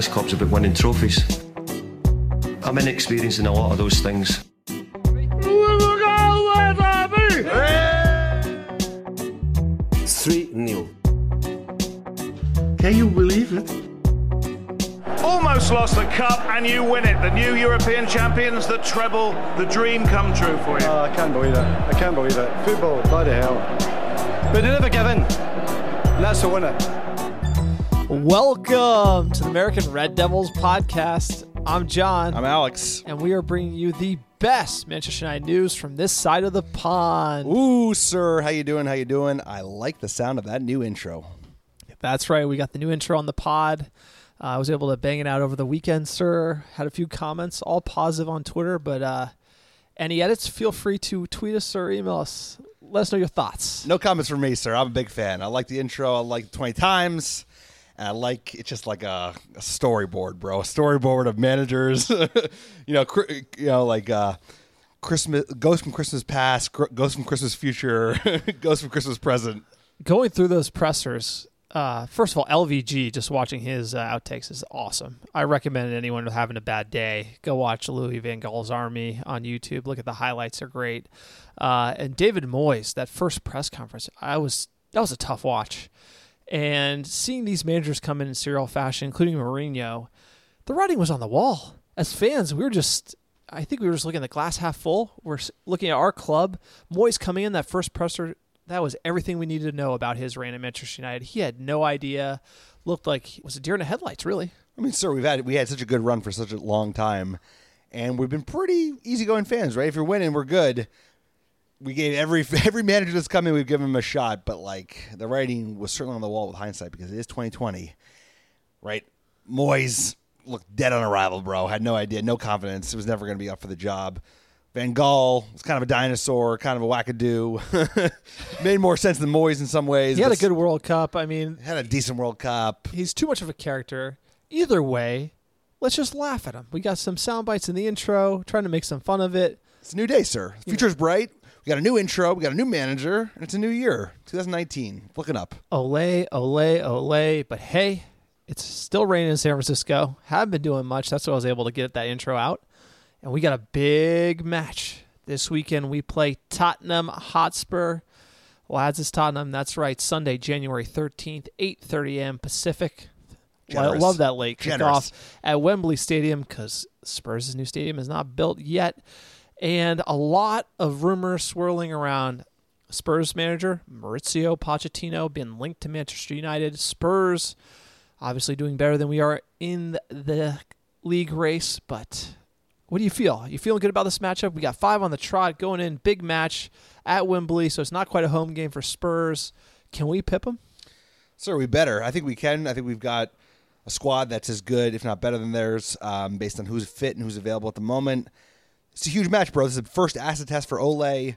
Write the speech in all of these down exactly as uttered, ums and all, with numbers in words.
this club's about winning trophies. I'm inexperienced in a lot of those things. three nil. Can you believe it? Almost lost the cup and you win it. The new European champions, the treble, the dream come true for you. Oh, I can't believe it. I can't believe it. Football, bloody hell. But they never give in. And that's the winner. Welcome to the American Red Devils podcast. I'm John. I'm Alex. And we are bringing you the best Manchester United news from this side of the pond. Ooh, sir. How you doing? How you doing? I like the sound of that new intro. That's right. We got the new intro on the pod. Uh, I was able to bang it out over the weekend, sir. Had a few comments, all positive on Twitter, but uh, any edits, feel free to tweet us or email us. Let us know your thoughts. No comments from me, sir. I'm a big fan. I like the intro. I like twenty times. And I like, it's just like a, a storyboard, bro. A storyboard of managers. you know, cr- you know, like uh, Christmas, Ghost from Christmas Past, cr- Ghost from Christmas Future, Ghost from Christmas Present. Going through those pressers, uh, first of all, L V G, just watching his uh, outtakes is awesome. I recommend anyone having a bad day, go watch Louis Van Gaal's Army on YouTube. Look at the highlights; they're great. Uh, and David Moyes, that first press conference, I was that was a tough watch. And seeing these managers come in in serial fashion, including Mourinho, the writing was on the wall. As fans, we were just, I think we were just looking at the glass half full. We're looking at our club. Moyes coming in, that first presser, that was everything we needed to know about his reign at Manchester United. He had no idea. Looked like it was a deer in the headlights, really. I mean, sir, we've had we had such a good run for such a long time, and we've been pretty easygoing fans, right? If you're winning, we're good. We gave every every manager that's come in, we've given him a shot, but like the writing was certainly on the wall with hindsight because it is twenty twenty, right? Moyes looked dead on arrival, bro. Had no idea, no confidence. It was never going to be up for the job. Van Gaal was kind of a dinosaur, kind of a wackadoo. Made more sense than Moyes in some ways. He had a good World Cup. I mean, had a decent World Cup. He's too much of a character. Either way, let's just laugh at him. We got some sound bites in the intro, trying to make some fun of it. It's a new day, sir. The future's bright. We got a new intro, we got a new manager, and it's a new year, twenty nineteen. Looking up. Olay, olay, olay. But hey, it's still raining in San Francisco. Haven't been doing much. That's why I was able to get that intro out. And we got a big match. This weekend we play Tottenham Hotspur. Lads, it's Tottenham. That's right. Sunday, January thirteenth, eight thirty a.m. Pacific. Well, I love that late kickoff at Wembley Stadium because Spurs' new stadium is not built yet. And a lot of rumors swirling around Spurs manager Mauricio Pochettino being linked to Manchester United. Spurs obviously doing better than we are in the league race. But what do you feel? You feeling good about this matchup? We got five on the trot going in. Big match at Wembley, so it's not quite a home game for Spurs. Can we pip them? Sir, we better. I think we can. I think we've got a squad that's as good, if not better than theirs, um, based on who's fit and who's available at the moment. It's a huge match, bro. This is the first acid test for Ole,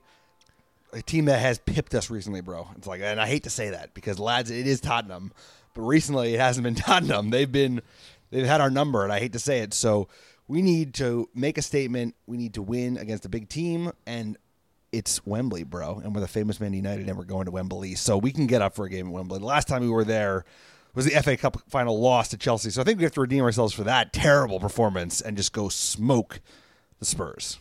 a team that has pipped us recently, bro. It's like, and I hate to say that because, lads, it is Tottenham, but recently it hasn't been Tottenham. They've been, they've had our number, and I hate to say it. So we need to make a statement. We need to win against a big team, and it's Wembley, bro. And we're the famous Man United, and we're going to Wembley, so we can get up for a game at Wembley. The last time we were there was the F A Cup final loss to Chelsea, so I think we have to redeem ourselves for that terrible performance and just go smoke the Spurs.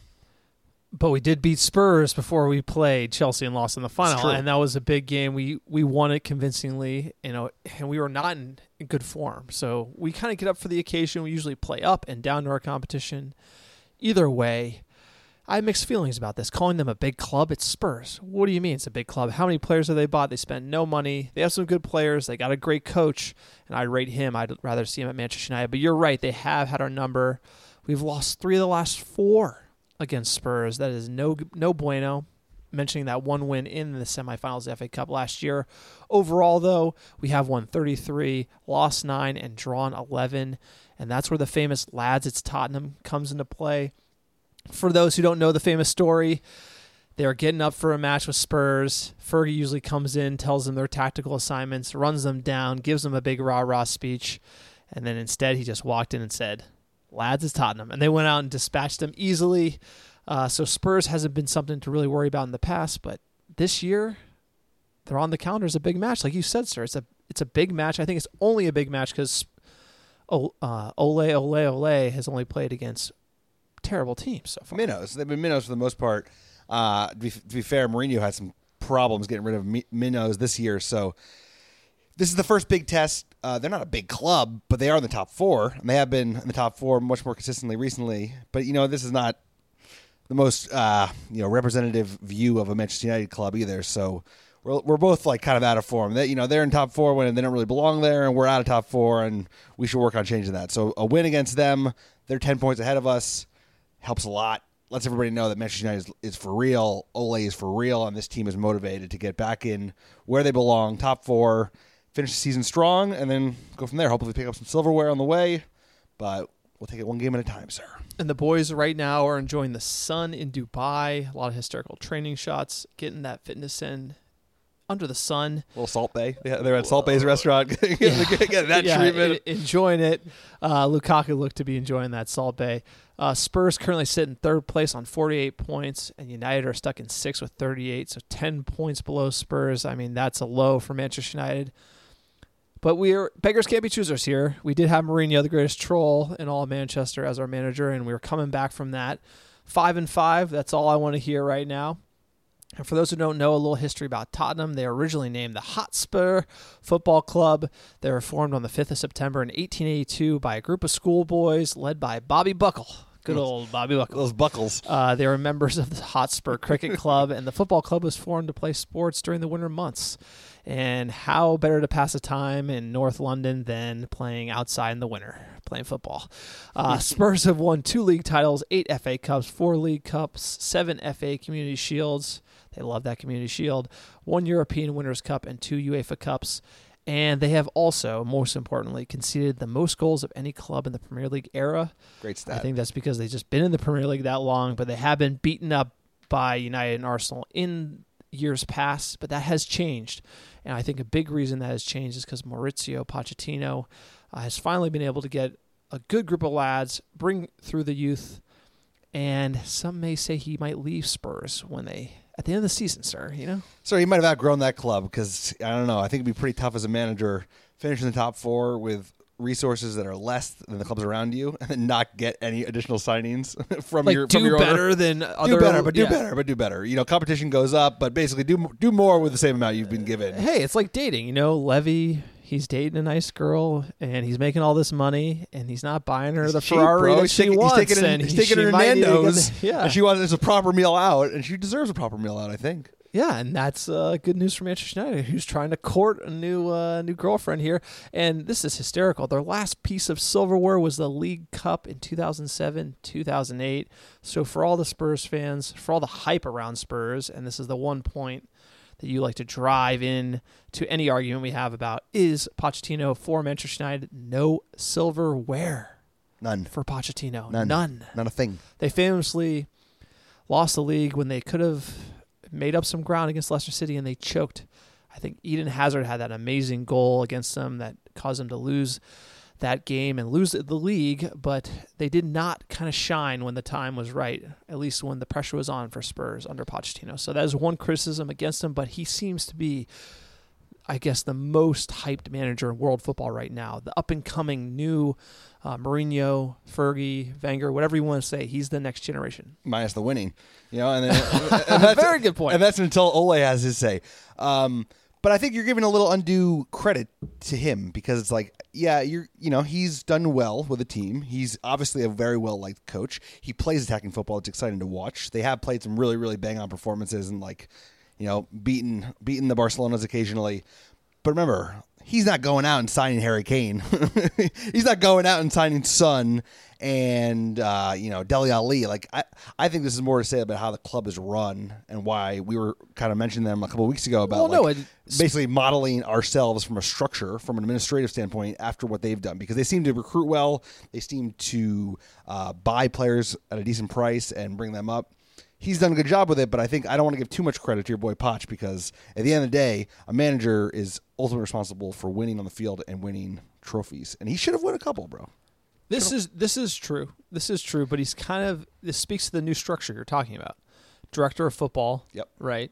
But we did beat Spurs before we played Chelsea and lost in the final, and that was a big game. We we won it convincingly, you know, and we were not in, in good form. So we kind of get up for the occasion. We usually play up and down to our competition. Either way, I have mixed feelings about this. Calling them a big club, it's Spurs. What do you mean it's a big club? How many players have they bought? They spent no money. They have some good players. They got a great coach, and I rate him. I'd rather see him at Manchester United. But you're right. They have had our number. We've lost three of the last four against Spurs. That is no no bueno. Mentioning that one win in the semifinals of the F A Cup last year. Overall, though, we have won thirty-three, lost nine, and drawn eleven. And that's where the famous lads, it's Tottenham, comes into play. For those who don't know the famous story, they're getting up for a match with Spurs. Fergie usually comes in, tells them their tactical assignments, runs them down, gives them a big rah-rah speech. And then instead, he just walked in and said, lads, it's Tottenham. And they went out and dispatched them easily. Uh, so Spurs hasn't been something to really worry about in the past, but this year they're on the calendar as a big match. Like you said, sir, it's a it's a big match. I think it's only a big match because oh, uh, Ole, Ole, Ole has only played against terrible teams so far. Minnows. They've been minnows for the most part. Uh, to, be, to be fair, Mourinho had some problems getting rid of mi- minnows this year, so this is the first big test. Uh, they're not a big club, but they are in the top four, and they have been in the top four much more consistently recently. But, you know, this is not the most, uh, you know, representative view of a Manchester United club either, so we're we're both, like, kind of out of form. They, you know, they're in top four when they don't really belong there, and we're out of top four, and we should work on changing that. So a win against them, they're ten points ahead of us, helps a lot. Lets everybody know that Manchester United is, is for real, Ole is for real, and this team is motivated to get back in where they belong, top four, finish the season strong, and then go from there. Hopefully pick up some silverware on the way, but we'll take it one game at a time, sir. And the boys right now are enjoying the sun in Dubai, a lot of hysterical training shots, getting that fitness in under the sun. A little Salt Bay. Yeah, they're at Salt Bay's restaurant getting yeah. that yeah, treatment. I- enjoying it. Uh, Lukaku looked to be enjoying that Salt Bay. Uh, Spurs currently sit in third place on forty-eight points, and United are stuck in sixth with thirty-eight, so ten points below Spurs. I mean, that's a low for Manchester United. But we're beggars can't be choosers here. We did have Mourinho, the greatest troll in all of Manchester, as our manager, and we were coming back from that. Five and five, that's all I want to hear right now. And for those who don't know, a little history about Tottenham. They were originally named the Hotspur Football Club. They were formed on the fifth of September in eighteen eighty-two by a group of schoolboys led by Bobby Buckle. Good old Bobby Buckle. Those buckles. Uh, they were members of the Hotspur Cricket Club, and the football club was formed to play sports during the winter months. And how better to pass a time in North London than playing outside in the winter, playing football. Uh, Spurs have won two league titles, eight F A Cups, four League Cups, seven F A Community Shields. They love that Community Shield. One European Winners' Cup and two UEFA Cups. And they have also, most importantly, conceded the most goals of any club in the Premier League era. Great stat. I think that's because they've just been in the Premier League that long, but they have been beaten up by United and Arsenal in years past, but that has changed. And I think a big reason that has changed is because Maurizio Pochettino uh, has finally been able to get a good group of lads, bring through the youth, and some may say he might leave Spurs when they... at the end of the season, sir, you know? So he might have outgrown that club because, I don't know, I think it'd be pretty tough as a manager finishing the top four with resources that are less than the clubs around you and then not get any additional signings from like your do from your better owner. than other... Do better, but do yeah. better, but do better. You know, competition goes up, but basically do do more with the same amount you've been given. Hey, it's like dating, you know? Levy, he's dating a nice girl, and he's making all this money, and he's not buying her He's the cheap, Ferrari bro. that He's she taking, wants. He's taking, and he's he- taking she her to might need to get Nando's, the- yeah. and she wants a proper meal out, and she deserves a proper meal out, I think. Yeah, and that's uh, good news for Manchester United, who's trying to court a new uh, new girlfriend here. And this is hysterical. Their last piece of silverware was the League Cup in two thousand seven, two thousand eight. So for all the Spurs fans, for all the hype around Spurs, and this is the one point that you like to drive in to any argument we have about, is Pochettino for Manchester United? No silverware. None. For Pochettino. None. None. Not a thing. They famously lost the league when they could have made up some ground against Leicester City, and they choked. I think Eden Hazard had that amazing goal against them that caused them to lose that game and lose the league, but they did not kind of shine when the time was right, at least when the pressure was on for Spurs under Pochettino. So that is one criticism against him, but he seems to be, I guess, the most hyped manager in world football right now. The up-and-coming new uh, Mourinho, Fergie, Wenger, whatever you want to say, he's the next generation. Minus the winning. You know, and, then, and that's, Very good point. And that's until Ole has his say. Um, but I think you're giving a little undue credit to him because it's like, yeah, you're, you know, he's done well with the team. He's obviously a very well-liked coach. He plays attacking football. It's exciting to watch. They have played some really, really bang-on performances and, like, you know, beaten beaten the Barcelonas occasionally. But remember, he's not going out and signing Harry Kane. He's not going out and signing Son and, uh, you know, Dele Alli. Like, I, I think this is more to say about how the club is run and why we were kind of mentioning them a couple of weeks ago about, Well, like, no, it- basically modeling ourselves from a structure, from an administrative standpoint, after what they've done. Because they seem to recruit well. They seem to uh, buy players at a decent price and bring them up. He's done a good job with it, but I think I don't want to give too much credit to your boy Poch because at the end of the day, a manager is ultimately responsible for winning on the field and winning trophies. And he should have won a couple, bro. This is this is true. This is true, but he's kind of, this speaks to the new structure you're talking about. Director of football, Yep. right?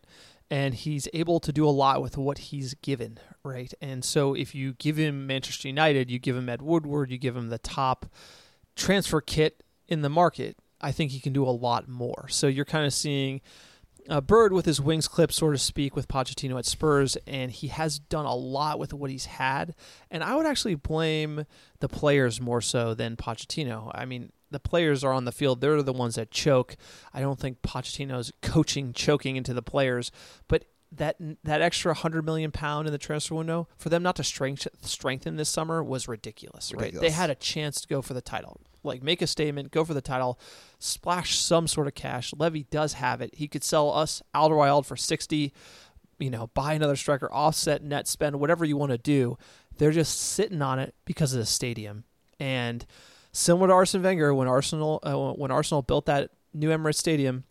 and he's able to do a lot with what he's given, right? And so if you give him Manchester United, you give him Ed Woodward, you give him the top transfer kit in the market, I think he can do a lot more. So you're kind of seeing a bird with his wings clipped, so to speak, with Pochettino at Spurs, and he has done a lot with what he's had. And I would actually blame the players more so than Pochettino. I mean, the players are on the field. They're the ones that choke. I don't think Pochettino's coaching choking into the players, but that that extra one hundred million pounds in the transfer window, for them not to strength, strengthen this summer was ridiculous, ridiculous. Right? They had a chance to go for the title. Like, make a statement, go for the title, splash some sort of cash. Levy does have it. He could sell us Alderweireld for sixty, you know, buy another striker, offset net spend, whatever you want to do. They're just sitting on it because of the stadium. And similar to Arsene Wenger, when Arsenal uh, when Arsenal built that new Emirates Stadium,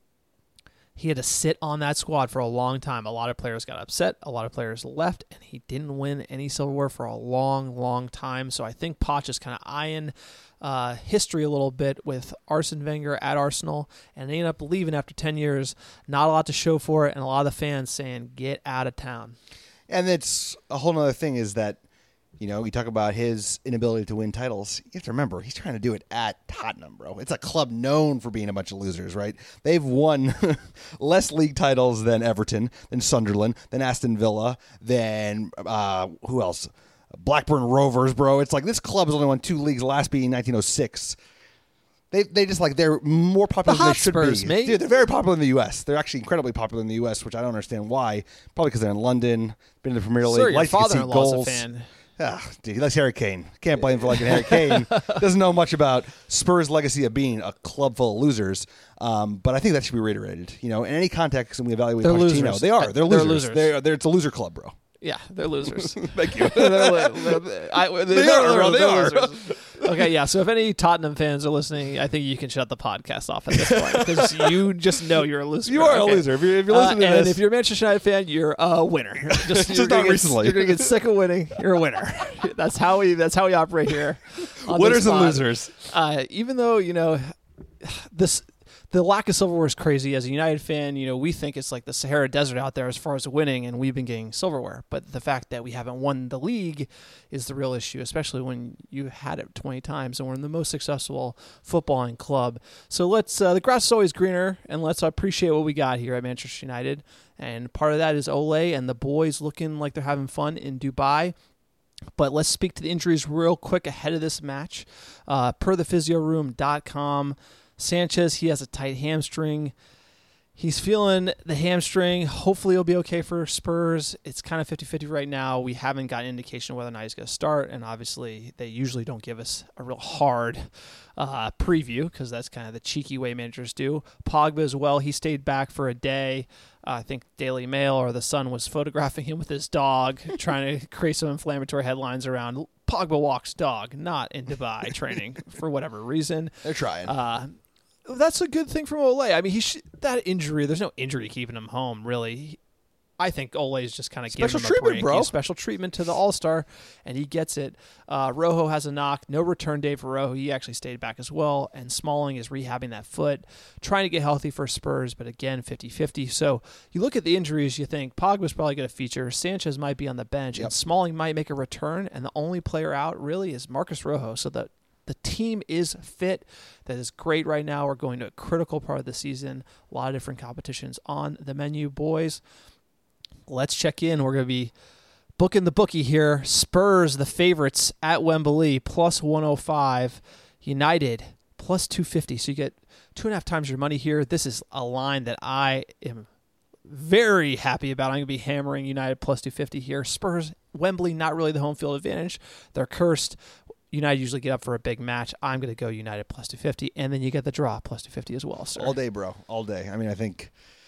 he had to sit on that squad for a long time. A lot of players got upset. A lot of players left, and he didn't win any silverware for a long, long time. So I think Poch is kind of eyeing uh, history a little bit with Arsene Wenger at Arsenal, and they end up leaving after ten years. Not a lot to show for it, and a lot of the fans saying, get out of town. And it's a whole other thing is that, you know, you talk about his inability to win titles. You have to remember, he's trying to do it at Tottenham, bro. It's a club known for being a bunch of losers, right? They've won less league titles than Everton, than Sunderland, than Aston Villa, than, uh, who else? Blackburn Rovers, bro. It's like this club has only won two leagues, the last being nineteen oh six. They they just like, they're more popular the than they should Hotspurs, be. Mate. Dude, they're very popular in the U S. They're actually incredibly popular in the U S, which I don't understand why. Probably because they're in London, been in the Premier League. Sir, your like to see father-in-law's goals. a fan. Ah, dude, he likes Harry Kane. Can't blame him for liking Harry Kane. Doesn't know much about Spurs' legacy of being a club full of losers. Um, but I think that should be reiterated. You know, in any context, when we evaluate They're Pochettino, losers. they are. They're They're losers. losers. They're, they're, it's a loser club, bro. Yeah, they're losers. Thank you. they're, they're, I, they're, They they're, are, bro. They they're are. losers. Okay, yeah. So if any Tottenham fans are listening, I think you can shut the podcast off at this point because you just know you're a loser. You are okay. a loser. If you're, if you're listening uh, to and this. if you're a Manchester United fan, you're a winner. Just, Just you're not gonna get, recently. You're going to get sick of winning. You're a winner. That's how we. That's how we operate here. on Winners this and pod. losers. Uh, even though you know this. The lack of silverware is crazy. As a United fan, you know, we think it's like the Sahara Desert out there as far as winning, and we've been getting silverware. But the fact that we haven't won the league is the real issue, especially when you had it twenty times and we're in the most successful footballing club. So let's, uh, the grass is always greener, and let's appreciate what we got here at Manchester United. And part of that is Ole and the boys looking like they're having fun in Dubai. But let's speak to the injuries real quick ahead of this match. Uh, per the physio room dot com, Sanchez, he has a tight hamstring. He's feeling the hamstring. Hopefully he'll be okay for Spurs. It's kind of fifty-fifty right now. We haven't got an indication whether or not he's going to start, and obviously they usually don't give us a real hard uh, preview because that's kind of the cheeky way managers do. Pogba as well. He stayed back for a day. Uh, I think Daily Mail or The Sun was photographing him with his dog, trying to create some inflammatory headlines around Pogba walks dog, not in Dubai training for whatever reason. They're trying. Uh, That's a good thing from Ole. I mean, he sh- that injury. There's no injury keeping him home, really. I think Ole is just kind of giving him a treatment, break. bro. He's special treatment to the All Star, and he gets it. Uh, Rojo has a knock. No return date for Rojo. He actually stayed back as well. And Smalling is rehabbing that foot, trying to get healthy for Spurs, but again, fifty-fifty. So you look at the injuries, you think Pogba's probably going to feature. Sanchez might be on the bench, Yep. and Smalling might make a return. And the only player out really is Marcus Rojo. So that. The team is fit. That is great right now. We're going to a critical part of the season. A lot of different competitions on the menu. Boys, let's check in. We're going to be booking the bookie here. Spurs, the favorites at Wembley, plus one oh five. United, plus two fifty. So you get two and a half times your money here. This is a line that I am very happy about. I'm going to be hammering United plus two fifty here. Spurs, Wembley, not really the home field advantage. They're cursed. United usually get up for a big match. I'm going to go United plus two fifty, and then you get the draw plus two fifty as well, sir. All day, bro. All day. I mean, I think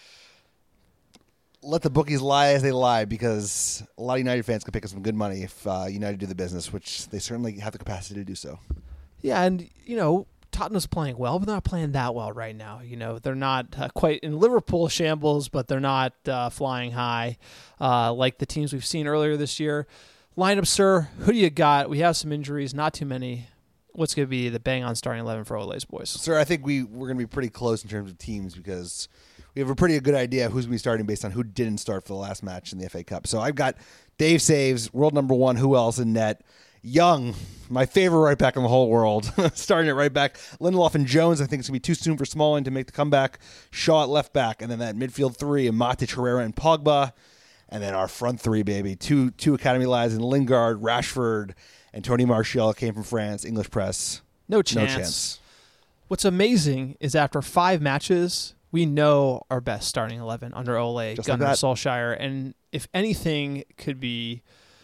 let the bookies lie as they lie because a lot of United fans can pick up some good money if uh, United do the business, which they certainly have the capacity to do so. Yeah, and, you know, Tottenham's playing well, but they're not playing that well right now. You know, they're not uh, quite in Liverpool shambles, but they're not uh, flying high uh, like the teams we've seen earlier this year. Lineup, sir, who do you got? We have some injuries, not too many. What's going to be the bang-on starting eleven for Ole's boys? Sir, I think we, we're going to be pretty close in terms of teams because we have a pretty good idea who's going to be starting based on who didn't start for the last match in the F A Cup. So I've got Dave Saves, world number one. Who else in net? Young, my favorite right back in the whole world, starting at right back. Lindelof and Jones, I think it's going to be too soon for Smalling to make the comeback. Shaw at left back, and then that midfield three, and Matic, Herrera, and Pogba. And then our front three, baby. Two two academy lads in Lingard, Rashford, and Tony Martial came from France, English press. No chance. No chance. What's amazing is after five matches, we know our best starting eleven under Ole, Just Gunnar like that. Solskjaer. And if anything could be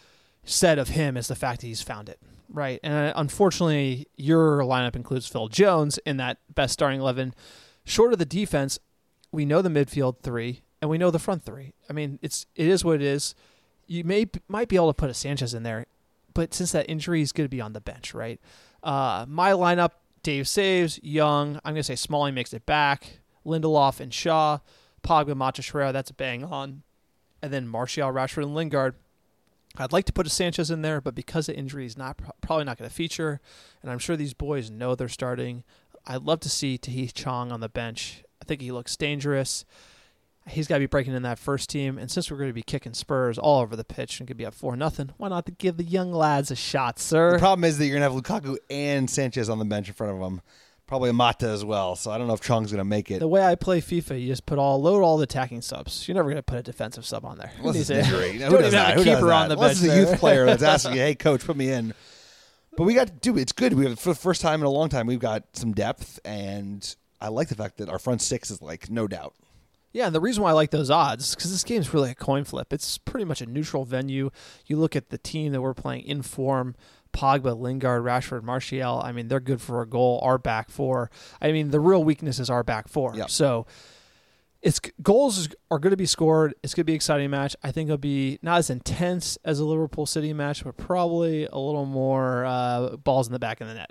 said of him is the fact that he's found it, right? And uh, unfortunately, your lineup includes Phil Jones in that best starting eleven. Short of the defense, we know the midfield three, and we know the front three. I mean, it's it is what it is. You may might be able to put a Sanchez in there, but since that injury, he's going to be on the bench, right? Uh, my lineup, Dave Saves, Young, I'm going to say Smalling makes it back, Lindelof and Shaw, Pogba, Matic, Herrera, that's a bang on. And then Martial, Rashford, and Lingard. I'd like to put a Sanchez in there, but because the injury is not probably not going to feature, and I'm sure these boys know they're starting, I'd love to see Tahith Chong on the bench. I think he looks dangerous. He's got to be breaking in that first team, and since we're going to be kicking Spurs all over the pitch and could be up four nothing, why not to give the young lads a shot, sir? The problem is that you're going to have Lukaku and Sanchez on the bench in front of him. Probably a Mata as well, so I don't know if Chong's going to make it. The way I play FIFA, you just put all load all the attacking subs. You're never going to put a defensive sub on there. Unless it's Who needs it? injury. Now, Don't who does even have that? a Who does keeper that? on the Unless bench. it's a youth there. player that's asking you, hey, coach, put me in. But we got, dude, it's good. We have, for the first time in a long time, we've got some depth, and I like the fact that our front six is like no doubt. Yeah, and the reason why I like those odds is because this game's really a coin flip. It's pretty much a neutral venue. You look at the team that we're playing in form, Pogba, Lingard, Rashford, Martial. I mean, they're good for a goal. Our back four. I mean, the real weakness is our back four. Yep. So it's goals are going to be scored. It's going to be an exciting match. I think it'll be not as intense as a Liverpool City match, but probably a little more uh, balls in the back of the net,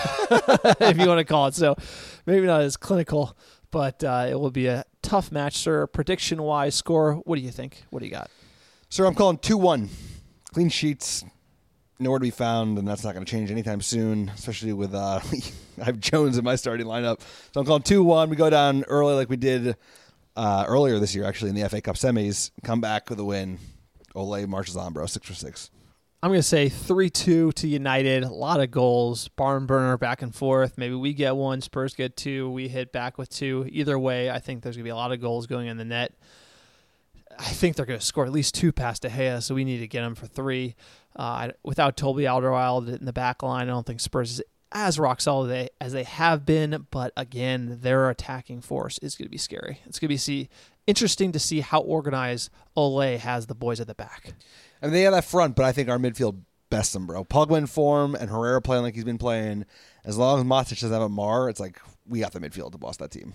if you want to call it. So maybe not as clinical, but uh, it will be a tough match, sir. Prediction-wise, score, what do you think? What do you got? Sir, I'm calling two one. Clean sheets, nowhere to be found, and that's not going to change anytime soon, especially with uh, I have Jones in my starting lineup. So I'm calling two one. We go down early like we did uh, earlier this year, actually, in the F A Cup semis. Come back with a win. Ole marches on, bro. Six for six. I'm going to say three two to United. A lot of goals. Barn burner back and forth. Maybe we get one. Spurs get two. We hit back with two. Either way, I think there's going to be a lot of goals going in the net. I think they're going to score at least two past De Gea, so we need to get them for three. Uh, without Toby Alderweireld in the back line, I don't think Spurs is as rock solid as they have been. But again, their attacking force is going to be scary. It's going to be see interesting to see how organized Ole has the boys at the back. I mean, they have that front, but I think our midfield bests them, bro. Pogba in form and Herrera playing like he's been playing. As long as Matic doesn't have a Mar, it's like we got the midfield to boss that team.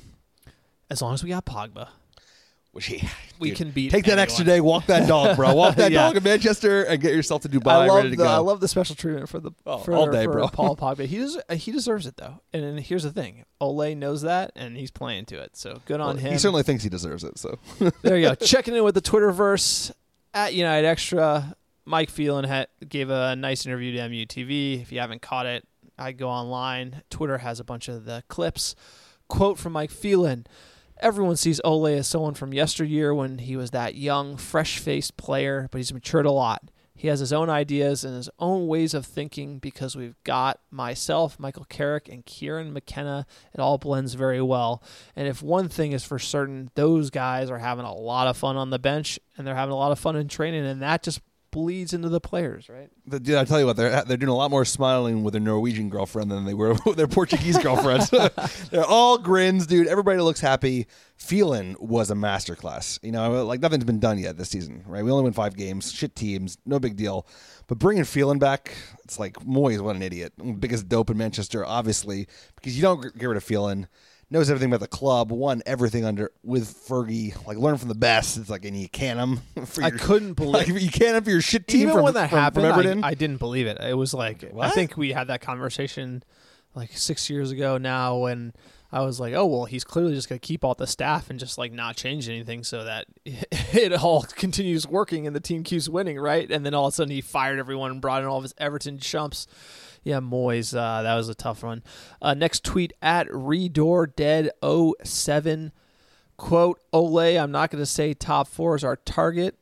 As long as we got Pogba. Which he, We dude, can beat Take that anyone. extra day, walk that dog, bro. Walk that Yeah. dog in Manchester and get yourself to Dubai I love ready to the go. I love the special treatment for the Oh, for, all day, for bro. Paul Pogba. He does he deserves it though. And, and here's the thing, Ole knows that, and he's playing to it. So good on Well, him. He certainly thinks he deserves it. So There you go. Checking in with the Twitterverse at United Extra. Mike Phelan had, gave a nice interview to M U T V. If you haven't caught it, I go online. Twitter has a bunch of the clips. Quote from Mike Phelan. Everyone sees Ole as someone from yesteryear when he was that young, fresh-faced player, but he's matured a lot. He has his own ideas and his own ways of thinking because we've got myself, Michael Carrick, and Kieran McKenna. It all blends very well. And if one thing is for certain, those guys are having a lot of fun on the bench, and they're having a lot of fun in training, and that just bleeds into the players, right? The, dude, I tell you what, they're they're doing a lot more smiling with their Norwegian girlfriend than they were with their Portuguese girlfriends. They're all grins, dude. Everybody looks happy. Phelan was a masterclass. You know, like nothing's been done yet this season, right? We only win five games, shit teams, no big deal. But bringing Phelan back, it's like Moyes, what an idiot. Biggest dope in Manchester, obviously, because you don't get rid of Phelan. Knows everything about the club, won everything under with Fergie, like learn from the best. It's like, and you can him. For I your, couldn't believe like, you can him for your shit team Even from, when that from, happened, from Everton. I, I didn't believe it. It was like, I What? think we had that conversation like six years ago now when I was like, oh, well, he's clearly just going to keep all the staff and just like not change anything so that it all continues working and the team keeps winning, right? And then all of a sudden he fired everyone and brought in all of his Everton chumps. Yeah, Moyes, uh, that was a tough one. Uh, next tweet at Redor Dead oh seven. quote, Ole, I'm not going to say top four is our target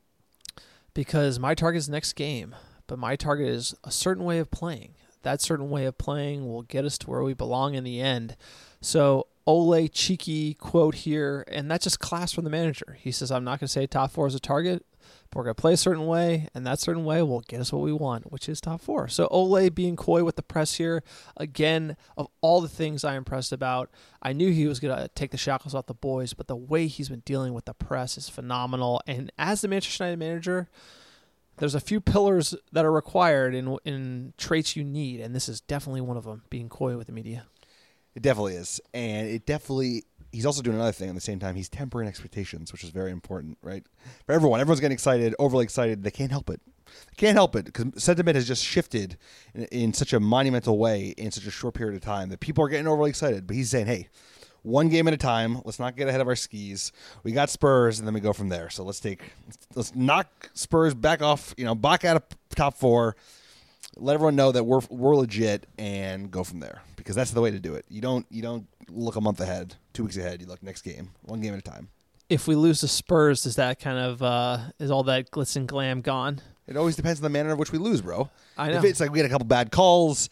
because my target is next game, but my target is a certain way of playing. That certain way of playing will get us to where we belong in the end. So Ole, cheeky quote here, and that's just class from the manager. He says, I'm not going to say top four is a target, but we're going to play a certain way, and that certain way will get us what we want, which is top four. So Ole being coy with the press here. Again, of all the things I impressed about, I knew he was going to take the shackles off the boys, but the way he's been dealing with the press is phenomenal. And as the Manchester United manager, there's a few pillars that are required in in traits you need, and this is definitely one of them, being coy with the media. It definitely is. And it definitely, he's also doing another thing at the same time. He's tempering expectations, which is very important, right? For everyone, everyone's getting excited, overly excited. They can't help it. They can't help it because sentiment has just shifted in, in such a monumental way in such a short period of time that people are getting overly excited. But he's saying, hey, one game at a time. Let's not get ahead of our skis. We got Spurs, and then we go from there. So let's take, let's knock Spurs back off, you know, back out of top four. Let everyone know that we're we're legit, and go from there because that's the way to do it. You don't you don't look a month ahead, two weeks ahead. You look next game, one game at a time. If we lose to Spurs, does that kind of uh, is all that glitz and glam gone? It always depends on the manner of which we lose, bro. I know. If it's like we had a couple bad calls,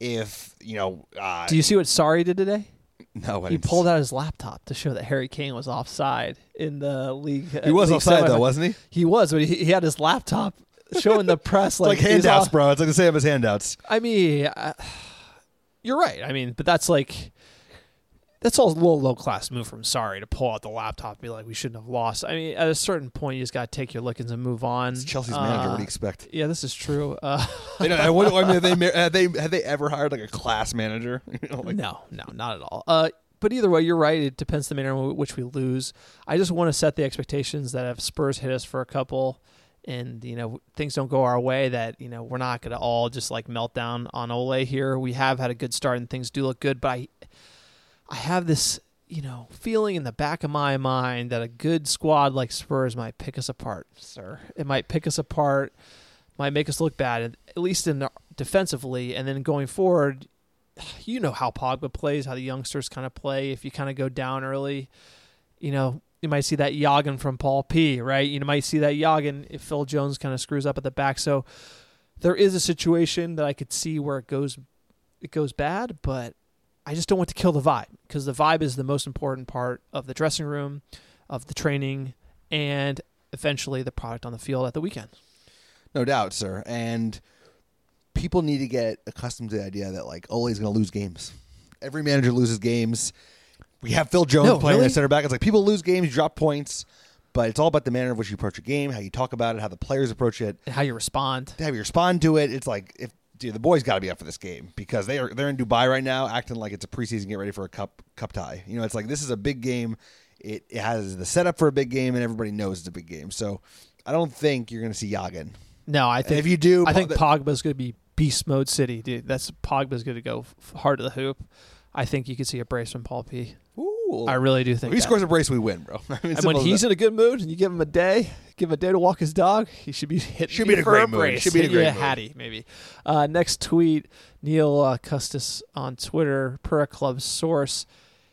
if you know, uh, do you see what Sarri did today? No, I he didn't. pulled out his laptop to show that Harry Kane was offside in the league. He was league offside semi- though, wasn't he? He was, but he, he had his laptop showing the press like, like handouts, off- bro. It's like the same as handouts. I mean, uh, you're right. I mean, but that's like that's all a little low class move from Sarri to pull out the laptop and be like, we shouldn't have lost. I mean, at a certain point, you just got to take your lickings and move on. It's Chelsea's uh, manager. What do you expect? Yeah, this is true. Uh, They don't, I wonder, I mean, have they, have they have they ever hired like a class manager? You know, like, no, no, not at all. Uh, but either way, you're right. It depends the manner in which we lose. I just want to set the expectations that if Spurs hit us for a couple and, you know, things don't go our way, that, you know, we're not going to all just like melt down on Ole here. We have had a good start and things do look good, but I, I have this, you know, feeling in the back of my mind that a good squad like Spurs might pick us apart, sir. It might pick us apart, might make us look bad, at least in defensively, and then going forward, you know how Pogba plays, how the youngsters kind of play. If you kind of go down early, you know, you might see that Yagen from Paul P, right? You might see that Yagen if Phil Jones kind of screws up at the back. So there is a situation that I could see where it goes it goes bad, but I just don't want to kill the vibe because the vibe is the most important part of the dressing room, of the training, and eventually the product on the field at the weekend. No doubt, sir. And people need to get accustomed to the idea that like Ole's going to lose games. Every manager loses games. We have Phil Jones No, playing really? at center back. It's like people lose games, you drop points, but it's all about the manner in which you approach a game, how you talk about it, how the players approach it, And how you respond. how you respond to it. It's like if dude, the boys got to be up for this game because they are they're in Dubai right now, acting like it's a preseason, get ready for a cup cup tie. You know, it's like this is a big game. It, it has the setup for a big game, and everybody knows it's a big game. So I don't think you're going to see Yagen. No, I think if you do, I think the- Pogba's going to be beast mode city, dude. That's Pogba's going to go f- hard to the hoop. I think you could see a brace from Paul P. Ooh. I really do think If he that. scores a brace, we win, bro. I mean, And when simple as he's that. in a good mood and you give him a day, give him a day to walk his dog, he should be hitting Should you be in a for great a mood. brace. Should be in a Hit you great mood. Hattie, maybe. Uh, next tweet, Neil uh, Custis on Twitter, per a club source.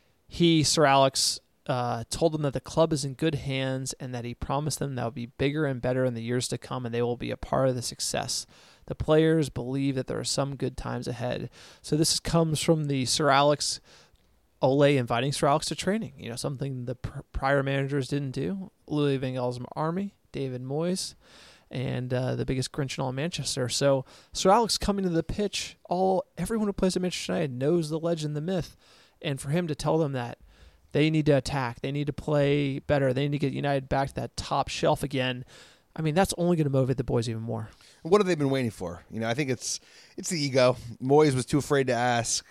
He, Sir Alex, uh, told them that the club is in good hands and that he promised them that will be bigger and better in the years to come and they will be a part of the success. The players believe that there are some good times ahead. So this comes from the Sir Alex Ole inviting Sir Alex to training, you know, something the pr- prior managers didn't do. Louis van Gaal's army, David Moyes, and uh, the biggest Grinch in all Manchester. So Sir Alex coming to the pitch, all everyone who plays at Manchester United knows the legend, the myth, and for him to tell them that they need to attack, they need to play better, they need to get United back to that top shelf again. I mean, that's only going to motivate the boys even more. What have they been waiting for? You know, I think it's it's the ego. Moyes was too afraid to ask.